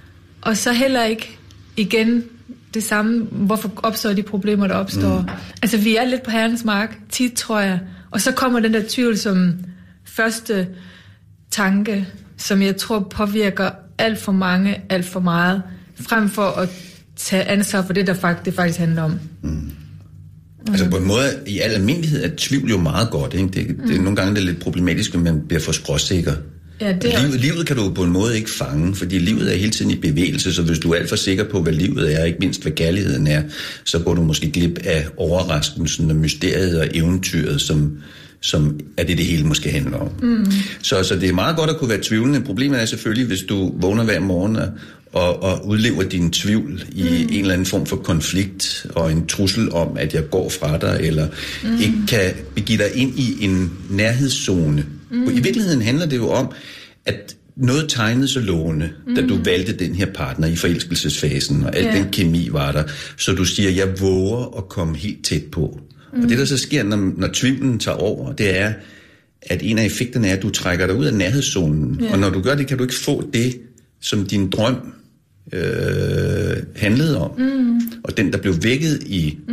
Speaker 4: Og så heller ikke igen det samme, hvorfor opstår de problemer, der opstår. Altså, vi er lidt på herrens mark, tit, tror jeg. Og så kommer den der tvivl som første tanke, som jeg tror påvirker alt for mange, alt for meget, frem for at tage ansvar for det, det faktisk handler om.
Speaker 5: Altså på en måde, i al almindelighed, er tvivl jo meget godt. Ikke? Det er nogle gange det er lidt problematisk, at man bliver for skråsikker.
Speaker 4: Ja,
Speaker 5: livet kan du på en måde ikke fange, fordi livet er hele tiden i bevægelse, så hvis du er alt for sikker på, hvad livet er, ikke mindst hvad kærligheden er, så går du måske glip af overraskelsen og mysteriet og eventyret, som er det hele måske handler om. Så det er meget godt at kunne være tvivlende. Problemet er selvfølgelig, hvis du vågner hver morgen og udlever din tvivl i en eller anden form for konflikt og en trussel om, at jeg går fra dig, eller ikke kan begive dig ind i en nærhedszone. I virkeligheden handler det jo om, at noget tegnede så lovende, da du valgte den her partner i forelskelsesfasen, og al den kemi var der, så du siger, jeg våger at komme helt tæt på. Og det, der så sker, når tvivlen tager over, det er, at en af effekterne er, at du trækker dig ud af nærhedszonen. Og når du gør det, kan du ikke få det, som din drøm handlede om. Og den, der blev vækket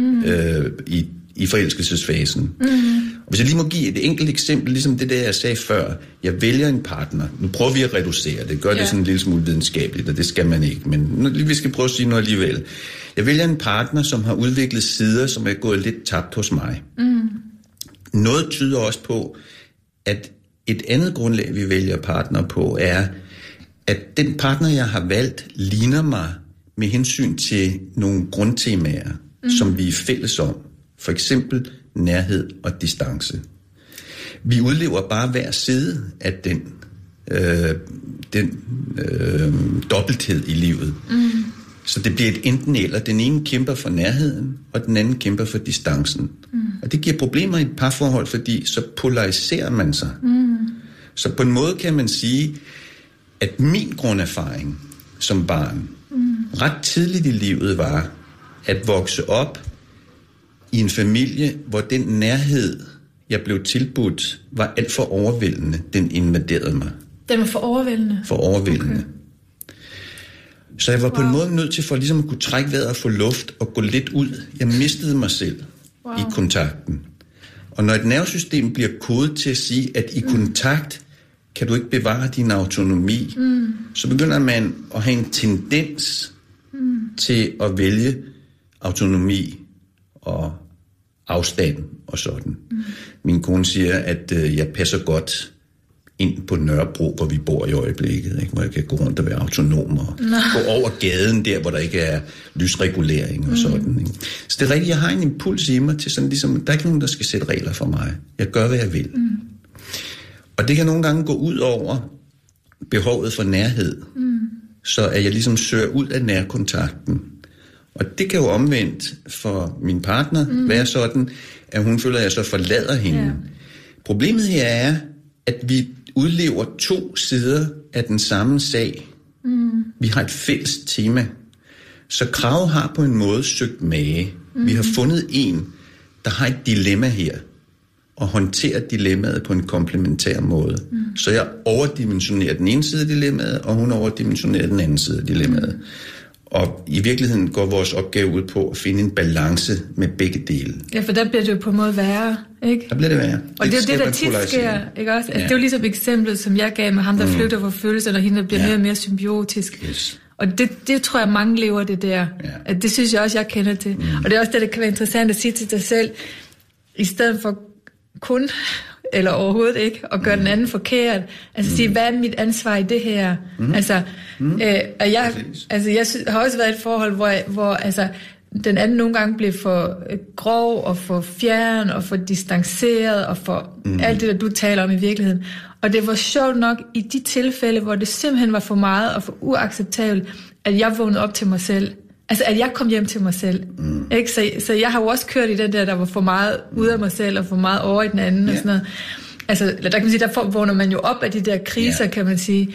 Speaker 5: i forelskelsesfasen. Og hvis jeg lige må give et enkelt eksempel, ligesom det der, jeg sagde før. Jeg vælger en partner. Nu prøver vi at reducere det. Gør det sådan en lille smule videnskabeligt, og det skal man ikke. Men vi skal prøve at sige noget alligevel. Jeg vælger en partner, som har udviklet sider, som er gået lidt tabt hos mig. Noget tyder også på, at et andet grundlag, vi vælger partner på, er, at den partner, jeg har valgt, ligner mig med hensyn til nogle grundtemaer, som vi er fælles om. For eksempel nærhed og distance. Vi udlever bare hver side af den dobbelthed i livet. Så det bliver et enten eller. Den ene kæmper for nærheden, og den anden kæmper for distancen. Og det giver problemer i et parforhold, fordi så polariserer man sig. Så på en måde kan man sige, at min grunderfaring som barn, ret tidligt i livet var, at vokse op i en familie, hvor den nærhed, jeg blev tilbudt, var alt for overvældende. Den invaderede mig.
Speaker 4: Den var for overvældende?
Speaker 5: For overvældende. Okay. Så jeg var på en måde nødt til for ligesom at kunne trække vejret og få luft og gå lidt ud. Jeg mistede mig selv i kontakten. Og når et nervesystem bliver kodet til at sige, at i kontakt kan du ikke bevare din autonomi, så begynder man at have en tendens til at vælge autonomi og afstand og sådan. Min kone siger, at jeg passer godt ind på Nørrebro, hvor vi bor i øjeblikket, ikke? Hvor jeg kan gå rundt og være autonom og gå over gaden der, hvor der ikke er lysregulering og sådan. Ikke? Så det er rigtigt, jeg har en impuls i mig til sådan ligesom, der er ikke nogen, der skal sætte regler for mig. Jeg gør, hvad jeg vil. Og det kan nogle gange gå ud over behovet for nærhed, så at jeg ligesom søger ud af nærkontakten. Og det kan jo omvendt for min partner være sådan, at hun føler, at jeg så forlader hende. Yeah. Problemet her er, at vi udlever to sider af den samme sag. Vi har et fælles tema. Så Krage har på en måde søgt mage. Vi har fundet en, der har et dilemma her, og håndterer dilemmaet på en komplementær måde. Så jeg overdimensionerer den ene side af dilemmaet, og hun overdimensionerer den anden side af dilemmaet. Og i virkeligheden går vores opgave ud på at finde en balance med begge dele. Ja,
Speaker 4: for der bliver det jo på en måde værre, ikke?
Speaker 5: Der bliver det værre.
Speaker 4: Og det er jo det, der tit sker, ikke også? Altså, det er jo ligesom eksemplet, som jeg gav med ham, der flygter for følelser, og hende, der bliver mere og mere symbiotisk.
Speaker 5: Yes.
Speaker 4: Og det tror jeg, mange lever det der. At det synes jeg også, jeg kender til. Og det er også det, der kan være interessant at sige til dig selv, i stedet for kun, eller overhovedet ikke, og gøre den anden forkert. Altså sige, hvad er mit ansvar i det her? Og jeg har også været i et forhold, hvor altså, den anden nogle gange blev for grov, og for fjern, og for distanceret, og for alt det, der du taler om i virkeligheden. Og det var sjovt nok i de tilfælde, hvor det simpelthen var for meget, og for uacceptabelt, at jeg vågnede op til mig selv. Altså, at jeg kom hjem til mig selv. Ikke? Så jeg har jo også kørt i den der var for meget ude af mig selv, og for meget over i den anden, og sådan noget. Altså, der kan man sige, der vågner man jo op af de der kriser, kan man sige.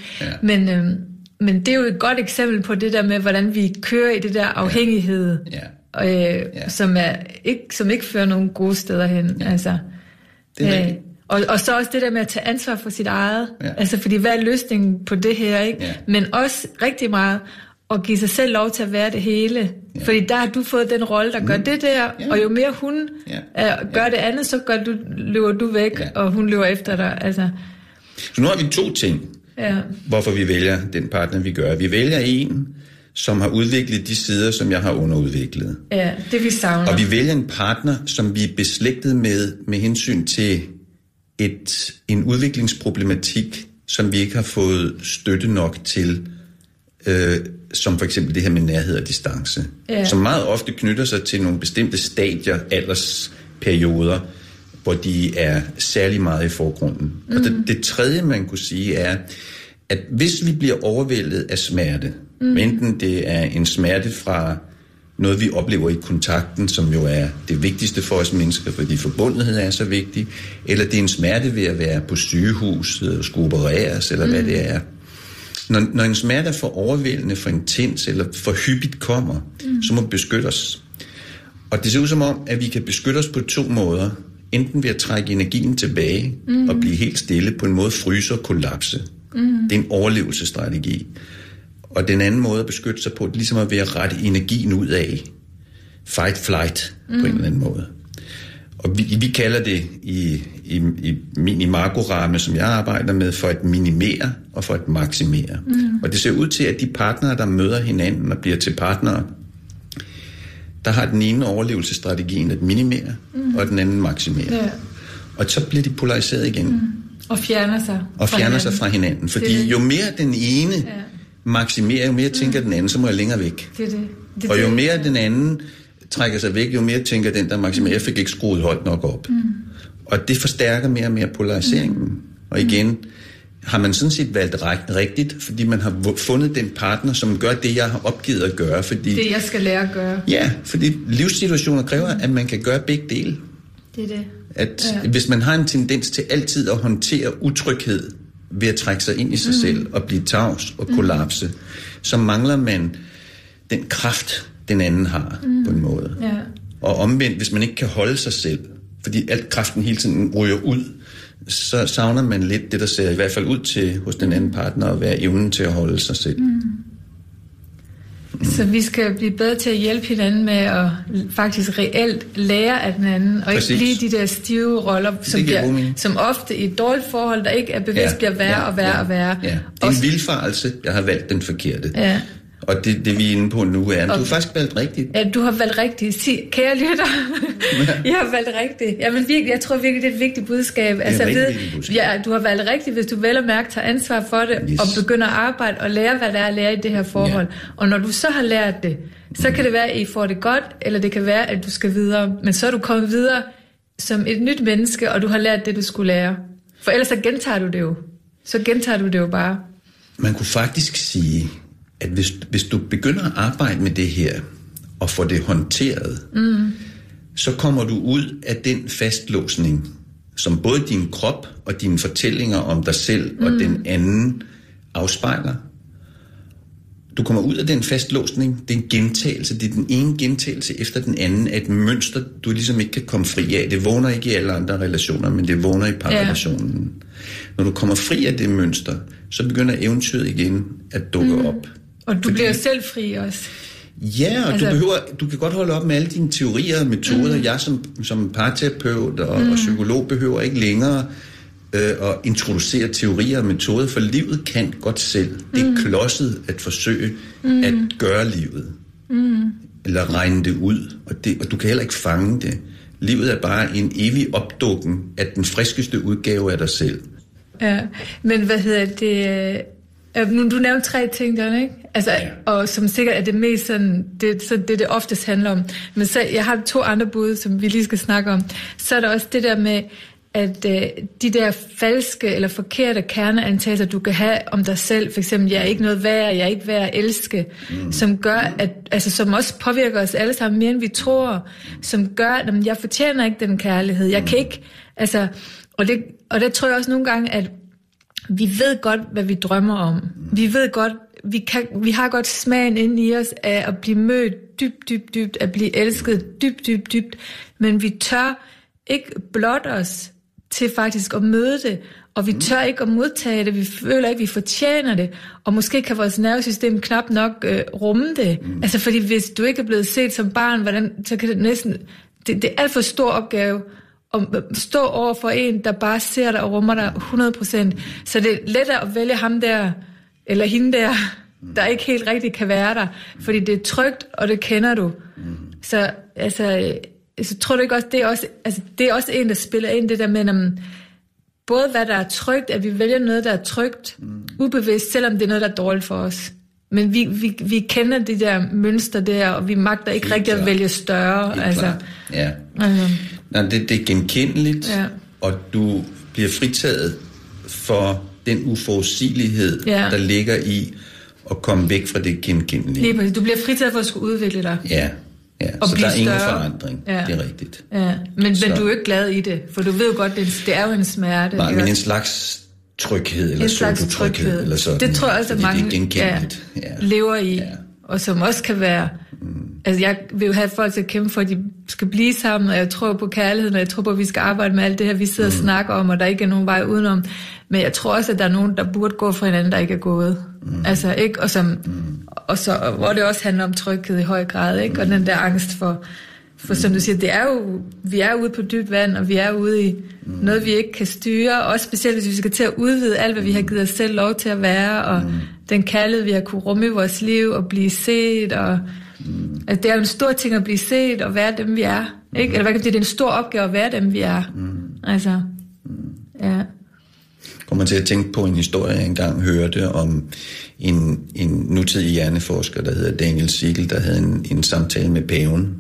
Speaker 4: Men det er jo et godt eksempel på det der med, hvordan vi kører i det der afhængighed, som ikke fører nogen gode steder hen. Altså, og så også det der med at tage ansvar for sit eget. Altså, fordi hvad er løsningen på det her, ikke? Men også rigtig meget og give sig selv lov til at være det hele. Ja. Fordi der har du fået den rolle, der gør det der, og jo mere hun gør det andet, så løber du væk, og hun løber efter dig. Altså.
Speaker 5: Så nu har vi 2 ting, hvorfor vi vælger den partner, vi gør. Vi vælger en, som har udviklet de sider, som jeg har underudviklet.
Speaker 4: Ja, det vi savner.
Speaker 5: Og vi vælger en partner, som vi er beslægtet med hensyn til en udviklingsproblematik, som vi ikke har fået støtte nok til, som for eksempel det her med nærhed og distance, som meget ofte knytter sig til nogle bestemte stadier, aldersperioder, hvor de er særlig meget i forgrunden. Og det tredje, man kunne sige, er, at hvis vi bliver overvældet af smerte, enten det er en smerte fra noget, vi oplever i kontakten, som jo er det vigtigste for os mennesker, fordi forbundethed er så vigtig, eller det er en smerte ved at være på sygehus, skulle opereres, eller hvad det er. Når en smerte er for overvældende, for intens, eller for hyppigt kommer, så må vi beskytte os. Og det ser ud som om, at vi kan beskytte os på 2 måder. Enten ved at trække energien tilbage og blive helt stille, på en måde fryse og kollapse. Det er en overlevelsesstrategi. Og den anden måde at beskytte sig på, det er ligesom at være at rette energien ud af. Fight, flight, på en eller anden måde. Og vi kalder det i makroramme, som jeg arbejder med, for at minimere og for at maksimere. Og det ser ud til, at de partnere, der møder hinanden og bliver til partnere, der har den ene overlevelsesstrategien at minimere, og den anden maksimere. Ja. Og så bliver de polariseret igen.
Speaker 4: Og fjerner sig fra hinanden. Fordi jo mere den ene maksimerer, jo mere tænker den anden, så må jeg længere væk. Og jo mere den anden trækker sig væk, jo mere tænker den, der maksimerer, jeg fik ikke skruet højt nok op. Og det forstærker mere og mere polariseringen. Og igen har man sådan set valgt rigtigt, fordi man har fundet den partner, som gør det, jeg har opgivet at gøre. Fordi, det, jeg skal lære at gøre.
Speaker 5: Ja, fordi livssituationer kræver, at man kan gøre begge dele.
Speaker 4: Det er det.
Speaker 5: At hvis man har en tendens til altid at håndtere utryghed ved at trække sig ind i sig selv og blive tavs og kollapse, så mangler man den kraft, den anden har på en måde. Ja. Og omvendt, hvis man ikke kan holde sig selv, fordi alt kraften hele tiden ryger ud, så savner man lidt det, der ser i hvert fald ud til hos den anden partner at være evnen til at holde sig selv.
Speaker 4: Så vi skal blive bedre til at hjælpe hinanden med at faktisk reelt lære af den anden, og ikke blive de der stive roller, som ofte i et dårligt forhold, der ikke er bevidst, bliver værre og værre. Ja.
Speaker 5: Det er en vildfarelse, jeg har valgt den forkerte. Ja. Og det vi er inde på nu er, du har faktisk valgt rigtigt.
Speaker 4: Ja, du har valgt rigtigt. Kære lytter, jeg har valgt rigtigt. Jamen virkelig, jeg tror virkelig, det er et vigtigt budskab. Du har valgt rigtigt, hvis du vel og mærke tager ansvar for det, og begynder at arbejde og lære, hvad der er at lære i det her forhold. Ja. Og når du så har lært det, så kan det være, at I får det godt, eller det kan være, at du skal videre. Men så er du kommet videre som et nyt menneske, og du har lært det, du skulle lære. For ellers så gentager du det jo. Så gentager du det jo bare.
Speaker 5: Man kunne faktisk sige, at hvis du begynder at arbejde med det her, og får det håndteret, så kommer du ud af den fastlåsning, som både din krop og dine fortællinger om dig selv og den anden afspejler. Du kommer ud af den fastlåsning, det er en gentagelse, det er den ene gentagelse efter den anden af et mønster, du ligesom ikke kan komme fri af. Det vågner ikke i alle andre relationer, men det vågner i parrelationen. Når du kommer fri af det mønster, så begynder eventyret igen at dukke op.
Speaker 4: Og du bliver selv fri også.
Speaker 5: Ja, og du kan godt holde op med alle dine teorier og metoder. Jeg som parterapeut og psykolog behøver ikke længere at introducere teorier og metoder, for livet kan godt selv. Det er klodset at forsøge at gøre livet. Eller regne det ud. Og du kan heller ikke fange det. Livet er bare en evig opdukken af den friskeste udgave af dig selv.
Speaker 4: Ja, men hvad hedder det... Du nævnte 3 ting der, ikke? Altså, og som sikkert er det mest sådan, det oftest handler om. Men så, jeg har 2 andre bud, som vi lige skal snakke om. Så er der også det der med, at de der falske eller forkerte kerneantagelser, du kan have om dig selv, for eksempel, jeg er ikke noget værd, jeg er ikke værd at elske, som gør, som også påvirker os alle sammen mere, end vi tror, som gør, at jeg fortjener ikke den kærlighed. Jeg kan ikke, og det tror jeg også nogle gange, at vi ved godt, hvad vi drømmer om. Vi ved godt, vi har godt smagen inde i os af at blive mødt dybt, at blive elsket dybt, men vi tør ikke blotte os til faktisk at møde det, og vi tør ikke at modtage det, vi føler ikke, vi fortjener det, og måske kan vores nervesystem knap nok rumme det. Altså fordi hvis du ikke er blevet set som barn, så kan det næsten, det er alt for stor opgave at stå over for en, der bare ser dig og rummer dig 100%. Så det er lettere at vælge ham der, eller hende der ikke helt rigtig kan være der, fordi det er trygt, og det kender du. Så så tror du ikke også, det er også en, der spiller ind det der med, både hvad der er trygt, at vi vælger noget, der er trygt, ubevidst, selvom det er noget, der er dårligt for os. Men vi kender de der mønster der, og vi magter ikke helt rigtig at vælge større. Altså.
Speaker 5: Ja. Nej, det er genkendeligt, og du bliver fritaget for den uforudsigelighed, der ligger i at komme væk fra det genkendelige.
Speaker 4: Lige præcis. Du bliver fritaget for at skulle udvikle dig.
Speaker 5: Ja.
Speaker 4: Og
Speaker 5: så der er ingen
Speaker 4: større.
Speaker 5: Forandring, det er rigtigt.
Speaker 4: Ja. Men du er jo ikke glad i det, for du ved jo godt, det er jo en smerte.
Speaker 5: Nej, men en slags tryghed, eller pseudotryghed, eller sådan.
Speaker 4: Det tror jeg også, at mange lever i, og som også kan være... Altså, jeg vil jo have folk til at kæmpe for, at de skal blive sammen, og jeg tror på kærligheden, og jeg tror på, at vi skal arbejde med alt det her, vi sidder og snakker om, og der ikke er nogen vej udenom. Men jeg tror også, at der er nogen, der burde gå for hinanden, der ikke er gået. Altså, ikke? Og så, hvor det også handler om tryghed i høj grad, ikke? Og den der angst for som du siger, vi er ude på dybt vand, og vi er ude i noget, vi ikke kan styre, også specielt, hvis vi skal til at udvide alt, hvad vi har givet os selv lov til at være, og den kærlighed, vi har kunne rumme i vores liv, og blive set, og altså, det er jo en stor ting at blive set, og være dem, vi er, ikke? Eller hvad kan det er en stor opgave at være dem, vi er. Altså, ja.
Speaker 5: Kommer til at tænke på en historie, jeg engang hørte om en nutidig hjerneforsker, der hedder Daniel Siegel, der havde en samtale med paven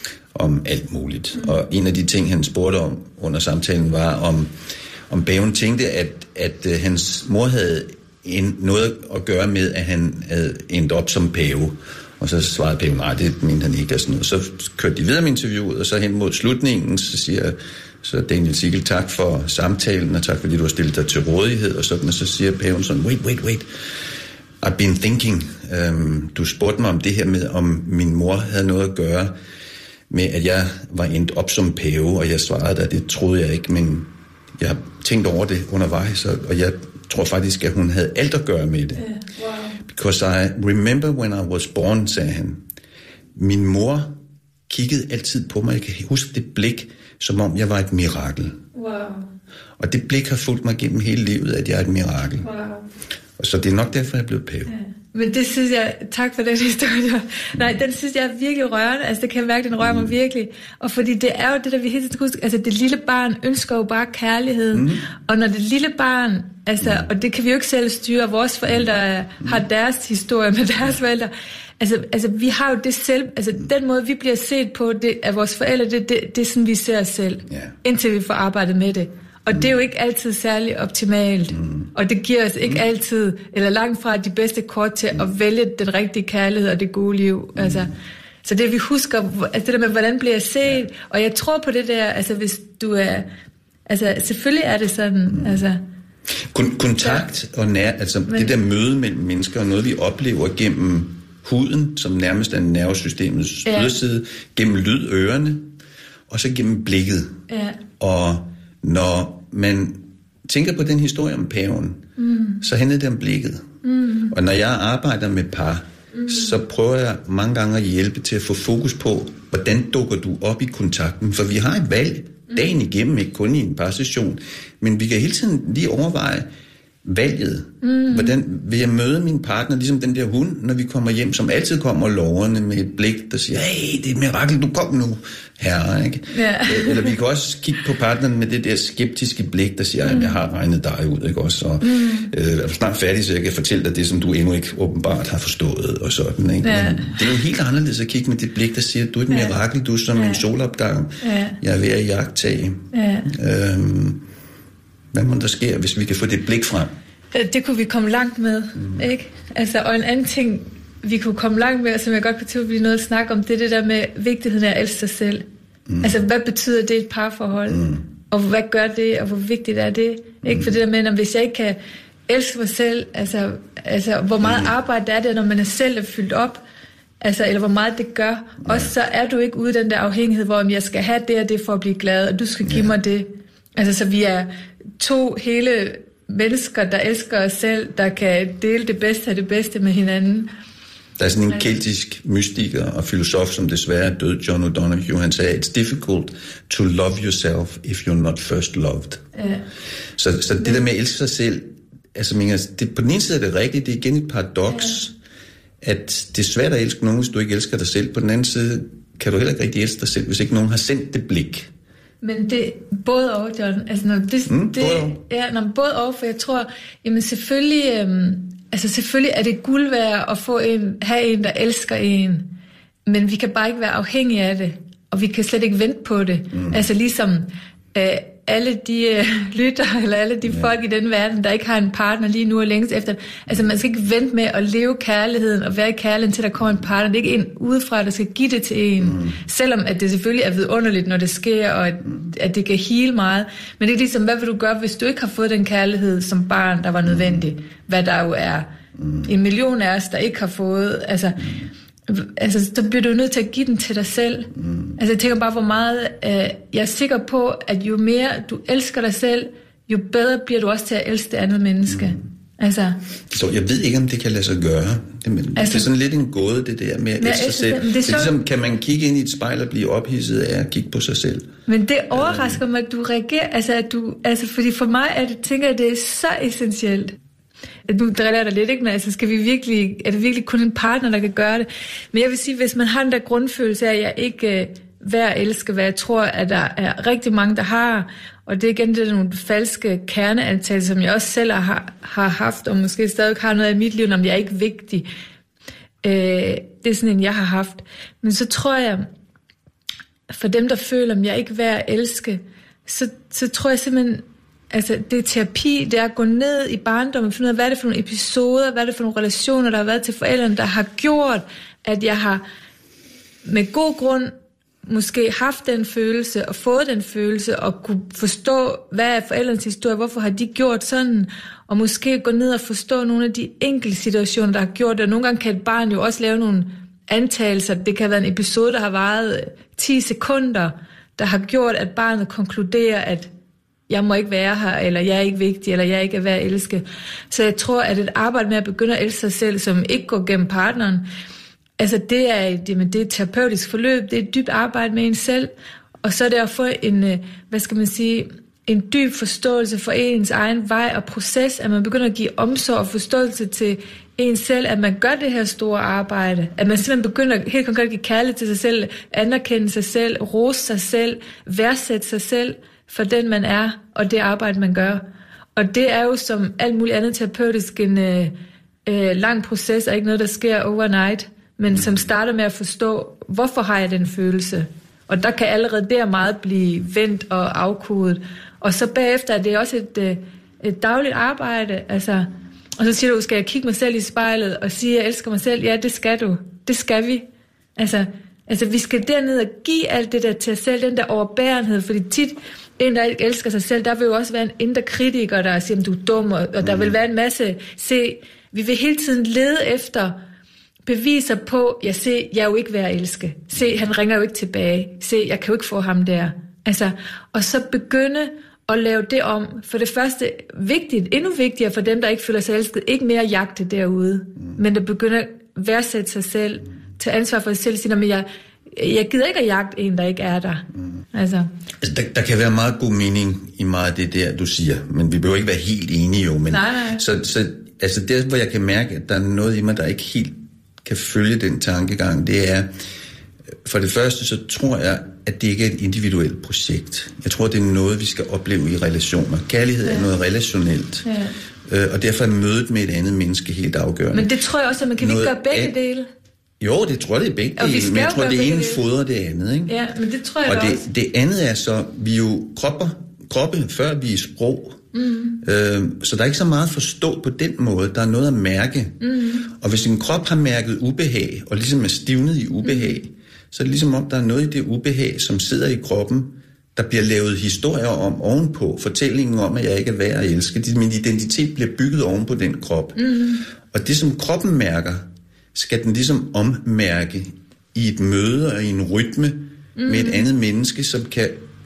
Speaker 5: om alt muligt. Og en af de ting, han spurgte om under samtalen, var om paven tænkte, at hans mor havde noget at gøre med, at han havde endt op som pave. Og så svarede paven, nej, det mente han ikke. Og sådan noget. Så kørte de videre med interviewet, og så hen mod slutningen, så siger så Daniel Siegel, tak for samtalen, og tak fordi du har stillet dig til rådighed, og sådan, og så siger paven sådan, wait, I've been thinking, du spurgte mig om det her med, om min mor havde noget at gøre med, at jeg var endt op som pave, og jeg svarede at det troede jeg ikke, men jeg har tænkt over det undervejs, og jeg tror faktisk, at hun havde alt at gøre med det. Wow. Because I remember when I was born, sagde han. Min mor kiggede altid på mig, jeg kan huske det blik, som om jeg var et mirakel.
Speaker 4: Wow.
Speaker 5: Og det blik har fulgt mig gennem hele livet, at jeg er et mirakel. Wow. Og så det er nok derfor, jeg blev pave. Ja.
Speaker 4: Men det synes jeg, tak for den historie. Nej, den synes jeg er virkelig rørende. Altså, det kan jeg mærke, den rører mig virkelig. Og fordi det er jo det, der vi hele tiden skal huske. Altså, det lille barn ønsker jo bare kærligheden. Og når det lille barn, altså, og det kan vi jo ikke selv styre, vores forældre har deres historie med deres forældre. Altså, vi har jo det selv, altså, den måde, vi bliver set på det, af vores forældre, det er sådan, vi ser os selv, indtil vi får arbejdet med det. Og det er jo ikke altid særlig optimalt. Og det giver os ikke altid, eller langt fra de bedste kort til at vælge den rigtige kærlighed og det gode liv. Altså, så det vi husker, altså det der med, hvordan bliver jeg set, og jeg tror på det der, altså hvis du er, altså selvfølgelig er det sådan, altså.
Speaker 5: Kontakt og altså det der møde mellem mennesker, og noget vi oplever gennem huden, som nærmest er nervesystemets yderside, gennem lyd, ørerne, og så gennem blikket. Ja. Og når man tænker på den historie om paven, så handler det om blikket. Og når jeg arbejder med par, så prøver jeg mange gange at hjælpe til at få fokus på, hvordan dukker du op i kontakten. For vi har et valg dagen igennem, ikke kun i en parsession, men vi kan hele tiden lige overveje valget. Hvordan vil jeg møde min partner, ligesom den der hund, når vi kommer hjem, som altid kommer lovende med et blik, der siger, hey, det er et mirakel, du kom nu, herre, ikke? Ja. Eller vi kan også kigge på partneren med det der skeptiske blik, der siger, jeg har regnet dig ud, ikke også? Og er snart færdig, så jeg kan fortælle dig det, som du endnu ikke åbenbart har forstået, og sådan, ikke? Ja. Men det er jo helt anderledes at kigge med det blik, der siger, du er et mirakel, du er som en solopgang, jeg er ved at jagttage. Hvad må der sker, hvis vi kan få det blik frem?
Speaker 4: Det kunne vi komme langt med, ikke? Altså, og en anden ting, vi kunne komme langt med, som jeg godt kan blive noget at snakke om, det er det der med vigtigheden af at elske sig selv. Altså, hvad betyder det i et parforhold? Og hvad gør det, og hvor vigtigt er det? Ikke? For det der med, at hvis jeg ikke kan elske mig selv, altså hvor meget arbejde er det, når man selv er fyldt op, altså, eller hvor meget det gør, også så er du ikke ude i den der afhængighed, hvor jeg skal have det og det for at blive glad, og du skal give mig det. Altså, så vi er 2 hele mennesker, der elsker os selv, der kan dele det bedste af det bedste med hinanden.
Speaker 5: Der er sådan en keltisk mystiker og filosof, som desværre er død, John O'Donoghue. Han sagde, it's difficult to love yourself if you're not first loved. Ja. Så det der med at elske sig selv, altså på den ene side er det rigtigt, det er igen et paradoks, at det er svært at elske nogen, hvis du ikke elsker dig selv. På den anden side kan du heller ikke rigtig elske dig selv, hvis ikke nogen har sendt det blik.
Speaker 4: Men det både og, John. Altså, både og, for jeg tror, jamen selvfølgelig er det guld værd at have en, der elsker en, men vi kan bare ikke være afhængige af det, og vi kan slet ikke vente på det. Altså ligesom alle de lyttere, eller alle de folk i den verden, der ikke har en partner lige nu og længes efter. Altså man skal ikke vente med at leve kærligheden og være i kærligheden, til der kommer en partner. Det er ikke en udefra, der skal give det til en. Selvom at det selvfølgelig er vidunderligt, når det sker, og at det kan hele meget. Men det er ligesom, hvad vil du gøre, hvis du ikke har fået den kærlighed som barn, der var nødvendig? Hvad der jo er 1 million af os, der ikke har fået. Altså, så bliver du nødt til at give den til dig selv. Altså jeg tænker bare, hvor meget jeg er sikker på, at jo mere du elsker dig selv, jo bedre bliver du også til at elske det andet menneske. Altså,
Speaker 5: så jeg ved ikke, om det kan lade sig gøre. Det er sådan lidt en gåde, det der med at elske sig selv. Det er ligesom, kan man kigge ind i et spejl og blive ophidset af at kigge på sig selv?
Speaker 4: Men det overrasker mig, at du reagerer, fordi for mig tænker jeg, det er så essentielt. Nu driller jeg dig lidt, ikke? Men altså, er det virkelig kun en partner, der kan gøre det? Men jeg vil sige, hvis man har den der grundfølelse af, at jeg ikke værd at elske, hvad jeg tror, at der er rigtig mange, der har, og det er igen det er nogle falske kerneantagelser, som jeg også selv har haft, og måske stadig har noget i mit liv, om jeg er ikke vigtig. Det er sådan en, jeg har haft. Men så tror jeg, for dem, der føler, at jeg ikke er værd at elske, så tror jeg simpelthen, altså det er terapi, det er at gå ned i barndommen og finde ud af, hvad er det for nogle episoder, hvad er det for nogle relationer, der har været til forældrene, der har gjort, at jeg har med god grund måske haft den følelse og fået den følelse og kunne forstå, hvad er forældrenes historie, hvorfor har de gjort sådan, og måske gå ned og forstå nogle af de enkelte situationer, der har gjort det. Og nogle gange kan et barn jo også lave nogle antagelser. Det kan være en episode, der har varet 10 sekunder, der har gjort, at barnet konkluderer, at jeg må ikke være her, eller jeg er ikke vigtig, eller jeg ikke er værd at elske. Så jeg tror, at et arbejde med at begynde at elske sig selv, som ikke går gennem partneren, altså det er et terapeutisk forløb, det er et dybt arbejde med en selv, og så er det at få en dyb forståelse for ens egen vej og proces, at man begynder at give omsorg og forståelse til en selv, at man gør det her store arbejde, at man simpelthen begynder helt konkret at give kærlighed til sig selv, anerkende sig selv, rose sig selv, værdsætte sig selv for den man er, og det arbejde man gør. Og det er jo som alt muligt andet terapeutisk en lang proces, og ikke noget, der sker overnight, men som starter med at forstå, hvorfor har jeg den følelse? Og der kan allerede der meget blive vendt og afkodet. Og så bagefter er det også et dagligt arbejde. Altså, og så siger du, skal jeg kigge mig selv i spejlet og sige, at jeg elsker mig selv? Ja, det skal du. Det skal vi. Altså vi skal derned og give alt det der til os selv, den der overbærenhed, fordi tit, en der ikke elsker sig selv, der vil jo også være en indre kritiker, der siger, at du er dum, og der vil være en masse, vi vil hele tiden lede efter beviser på, jeg er jo ikke værd at elske. Han ringer jo ikke tilbage. Jeg kan jo ikke få ham der. Altså, og så begynde at lave det om. For det første, endnu vigtigere for dem, der ikke føler sig elsket, ikke mere jagte derude, men at begynde at værdsætte sig selv, tage ansvar for sig selv, og sige, men jeg gider ikke at jagte en, der ikke er der. Altså
Speaker 5: der kan være meget god mening i meget af det der, du siger, men vi behøver ikke være helt enige jo. Men
Speaker 4: nej.
Speaker 5: Så altså der, hvor jeg kan mærke, at der er noget i mig, der ikke helt kan følge den tankegang, det er, for det første, så tror jeg, at det ikke er et individuelt projekt. Jeg tror, det er noget, vi skal opleve i relationer. Kærlighed er noget relationelt. Ja. Og derfor er mødet med et andet menneske helt afgørende.
Speaker 4: Men det tror jeg også, at man kan ikke gøre begge dele.
Speaker 5: Jo, det tror jeg, det er begge dele, men jeg tror, det ene fodrer det andet. Ikke?
Speaker 4: Ja, men det tror jeg
Speaker 5: og
Speaker 4: også.
Speaker 5: Det andet er så, vi er jo kroppe, før vi er sprog. Så der er ikke så meget at forstå på den måde. Der er noget at mærke. Og hvis en krop har mærket ubehag, og ligesom er stivnet i ubehag, så er det ligesom om, der er noget i det ubehag, som sidder i kroppen, der bliver lavet historier om ovenpå. Fortællingen om, at jeg ikke er værd at elske. Min identitet bliver bygget ovenpå den krop. Og det, som kroppen mærker, skal den ligesom ommærke i et møde og i en rytme med et andet menneske, som kan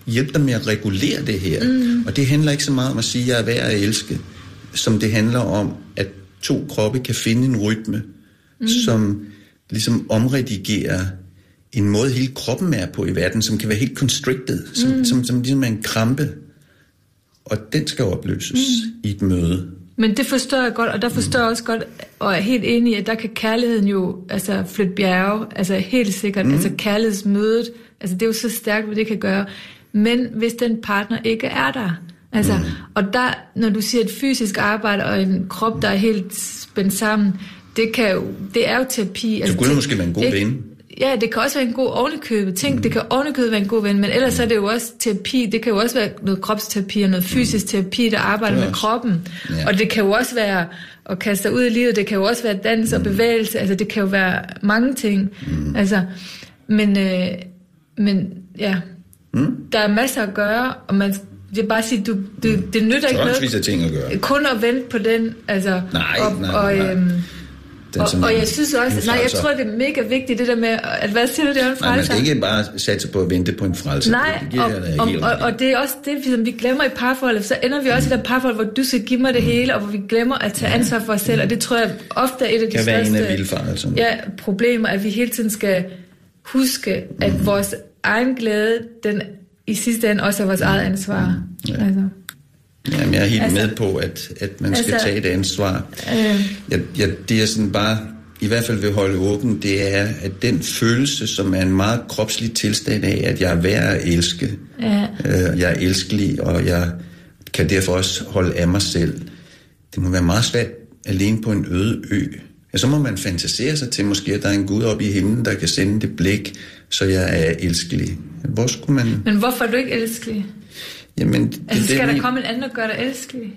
Speaker 5: hjælpe dig med at regulere det her. Og det handler ikke så meget om at sige, at jeg er værd at elske, som det handler om, at 2 kroppe kan finde en rytme, som ligesom omredigerer en måde, hele kroppen er på i verden, som kan være helt constricted, som ligesom er en krampe. Og den skal opløses i et møde.
Speaker 4: Men det forstår jeg godt, og der forstår jeg også godt, og er helt enig i, at der kan kærligheden jo altså flytte bjerge, altså helt sikkert, altså kærlighedsmødet, altså det er jo så stærkt, hvad det kan gøre. Men hvis den partner ikke er der, altså, og der, når du siger et fysisk arbejde og en krop, der er helt spændt sammen, det er jo terapi.
Speaker 5: Så kunne det måske være en god ven.
Speaker 4: Ja, det kan også være en god ovenikøbet ting. Det kan ovenikøbet være en god ven, men ellers er det jo også terapi. Det kan jo også være noget kropsterapi og noget fysisk terapi, der arbejder med kroppen. Ja. Og det kan jo også være at kaste sig ud i livet. Det kan jo også være dans og bevægelse. Altså, det kan jo være mange ting. Altså, men ja, der er masser at gøre, og man det er bare at sige, det nytter ikke noget.
Speaker 5: Ting at gøre.
Speaker 4: Kun at vente på den. Altså,
Speaker 5: nej.
Speaker 4: Og jeg synes også, jeg tror, det er mega vigtigt, det der med, at hvad siger du, det er en frelser?
Speaker 5: Nej, man skal ikke bare satse på at vente på en frelser.
Speaker 4: Nej, og det er også det, som vi glemmer i parforholdet, så ender vi også i det parforhold, hvor du skal give mig det hele, og hvor vi glemmer at tage ansvar for os selv, og det tror jeg ofte er et af de største problemer, at vi hele tiden skal huske, at vores egen glæde, den i sidste ende også er vores eget ansvar. Ja. Altså.
Speaker 5: Jamen, jeg er helt med på, at man skal tage et ansvar. Det er sådan bare, i hvert fald vil holde åben, det er, at den følelse, som er en meget kropslig tilstand af, at jeg er værd at elske, jeg er elskelig, og jeg kan derfor også holde af mig selv. Det må være meget svært alene på en øde ø. Ja, så må man fantasere sig til måske, at der er en Gud oppe i himlen, der kan sende det blik, så jeg er elskelig. Hvor skulle man...
Speaker 4: Men hvorfor er du ikke elskelig?
Speaker 5: Jamen,
Speaker 4: skal der komme en anden og gøre dig elskelig?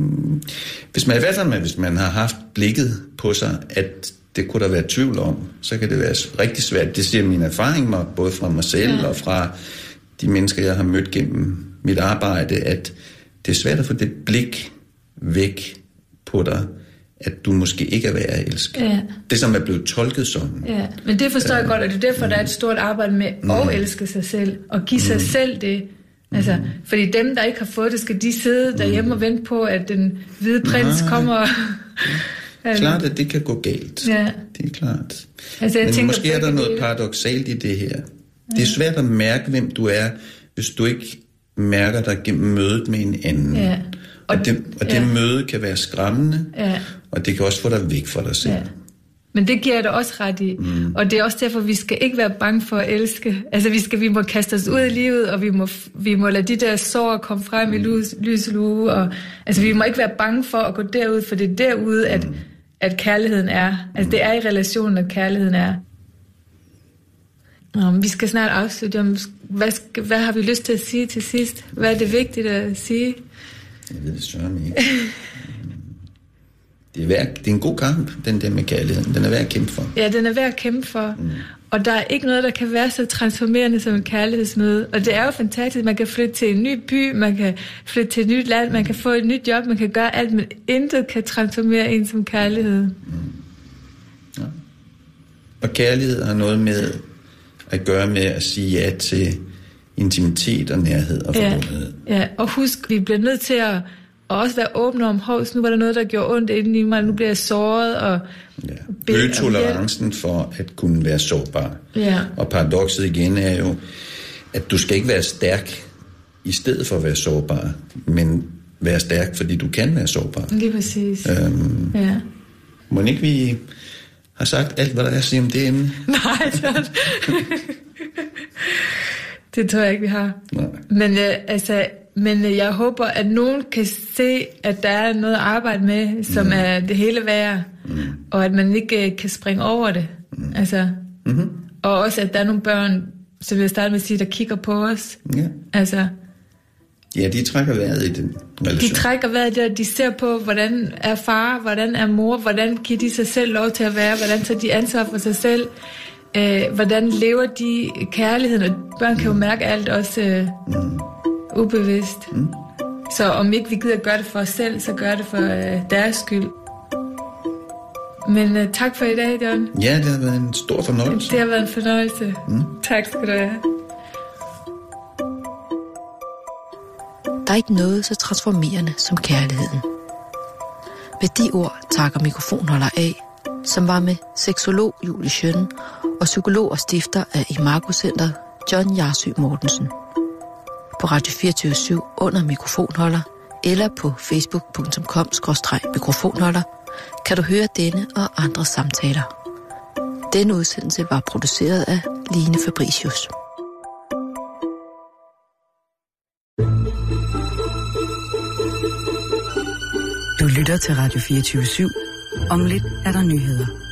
Speaker 5: Hvis man har haft blikket på sig, at det kunne der være tvivl om, så kan det være rigtig svært. Det siger min erfaring mig, både fra mig selv og fra de mennesker, jeg har mødt gennem mit arbejde, at det er svært at få det blik væk på dig, at du måske ikke er værd at elske. Ja. Det, som er blevet tolket sådan.
Speaker 4: Ja, men det forstår jeg godt, og det er derfor, der er et stort arbejde med at elske sig selv, og give sig selv det. Altså, fordi dem, der ikke har fået det, skal de sidde derhjemme og vente på, at den hvide prins kommer.
Speaker 5: Klart, at det kan gå galt.
Speaker 4: Ja.
Speaker 5: Det er klart.
Speaker 4: Altså,
Speaker 5: men måske er der noget paradoksalt i det her. Det er svært at mærke, hvem du er, hvis du ikke mærker dig gennem mødet med en anden. Ja. Og det møde kan være skræmmende, og det kan også få dig væk fra dig selv. Ja.
Speaker 4: Men det giver jeg dig også ret i. Og det er også derfor, vi skal ikke være bange for at elske. Altså, vi må kaste os ud i livet, og vi må lade de der sår komme frem i lys lue. Og, altså, vi må ikke være bange for at gå derud, for det er derude, at kærligheden er. Altså, det er i relationen, at kærligheden er. Vi skal snart afslutte. Hvad har vi lyst til at sige til sidst? Hvad er det vigtigt at sige?
Speaker 5: Jeg ved det sørme ikke. Det er en god kamp, den der med kærligheden. Den er værd at kæmpe for.
Speaker 4: Ja, den er værd at kæmpe for. Og der er ikke noget, der kan være så transformerende som en kærlighedsmøde. Og det er jo fantastisk. Man kan flytte til en ny by, man kan flytte til et nyt land, man kan få et nyt job, man kan gøre alt, men intet kan transformere en som kærlighed.
Speaker 5: Ja. Og kærlighed har noget med at gøre med at sige ja til intimitet og nærhed og forbundethed.
Speaker 4: Ja, og husk, vi bliver nødt til at også være åbne om, nu var der noget, der gjorde ondt inde i mig, nu bliver jeg såret. Og
Speaker 5: øge tolerancen for at kunne være sårbar. Ja. Og paradokset igen er jo, at du skal ikke være stærk i stedet for at være sårbar, men være stærk, fordi du kan være sårbar.
Speaker 4: Lige præcis.
Speaker 5: Må ikke vi har sagt alt, hvad der er at sige om det emne?
Speaker 4: Nej, det tror jeg ikke, vi har. Nej. Men jeg håber, at nogen kan se, at der er noget at arbejde med, som er det hele værd, og at man ikke kan springe over det. Altså, og også, at der er nogle børn, som jeg startede med at sige, der kigger på os.
Speaker 5: Ja.
Speaker 4: Altså,
Speaker 5: ja, de trækker vejret i den relation.
Speaker 4: De trækker vejret der, de ser på, hvordan er far, hvordan er mor, hvordan giver de sig selv lov til at være, hvordan tager de ansvar for sig selv, hvordan lever de kærligheden, og børn kan jo mærke alt også ubevidst. Så om ikke vi gider gøre det for os selv, så gør det for deres skyld. Men tak for i dag, John.
Speaker 5: Ja, det har været en stor fornøjelse.
Speaker 4: Det har været en fornøjelse. Tak skal du have.
Speaker 1: Der er ikke noget så transformerende som kærligheden. Med de ord takker mikrofonholder af, som var med seksolog Julie Schøn og psykolog og stifter af Imago-centret John Jarsø Mortensen. På Radio 24/7 under mikrofonholder eller på facebook.com/mikrofonholder kan du høre denne og andre samtaler. Denne udsendelse var produceret af Line Fabricius.
Speaker 6: Du lytter til Radio 24/7. Om lidt er der nyheder.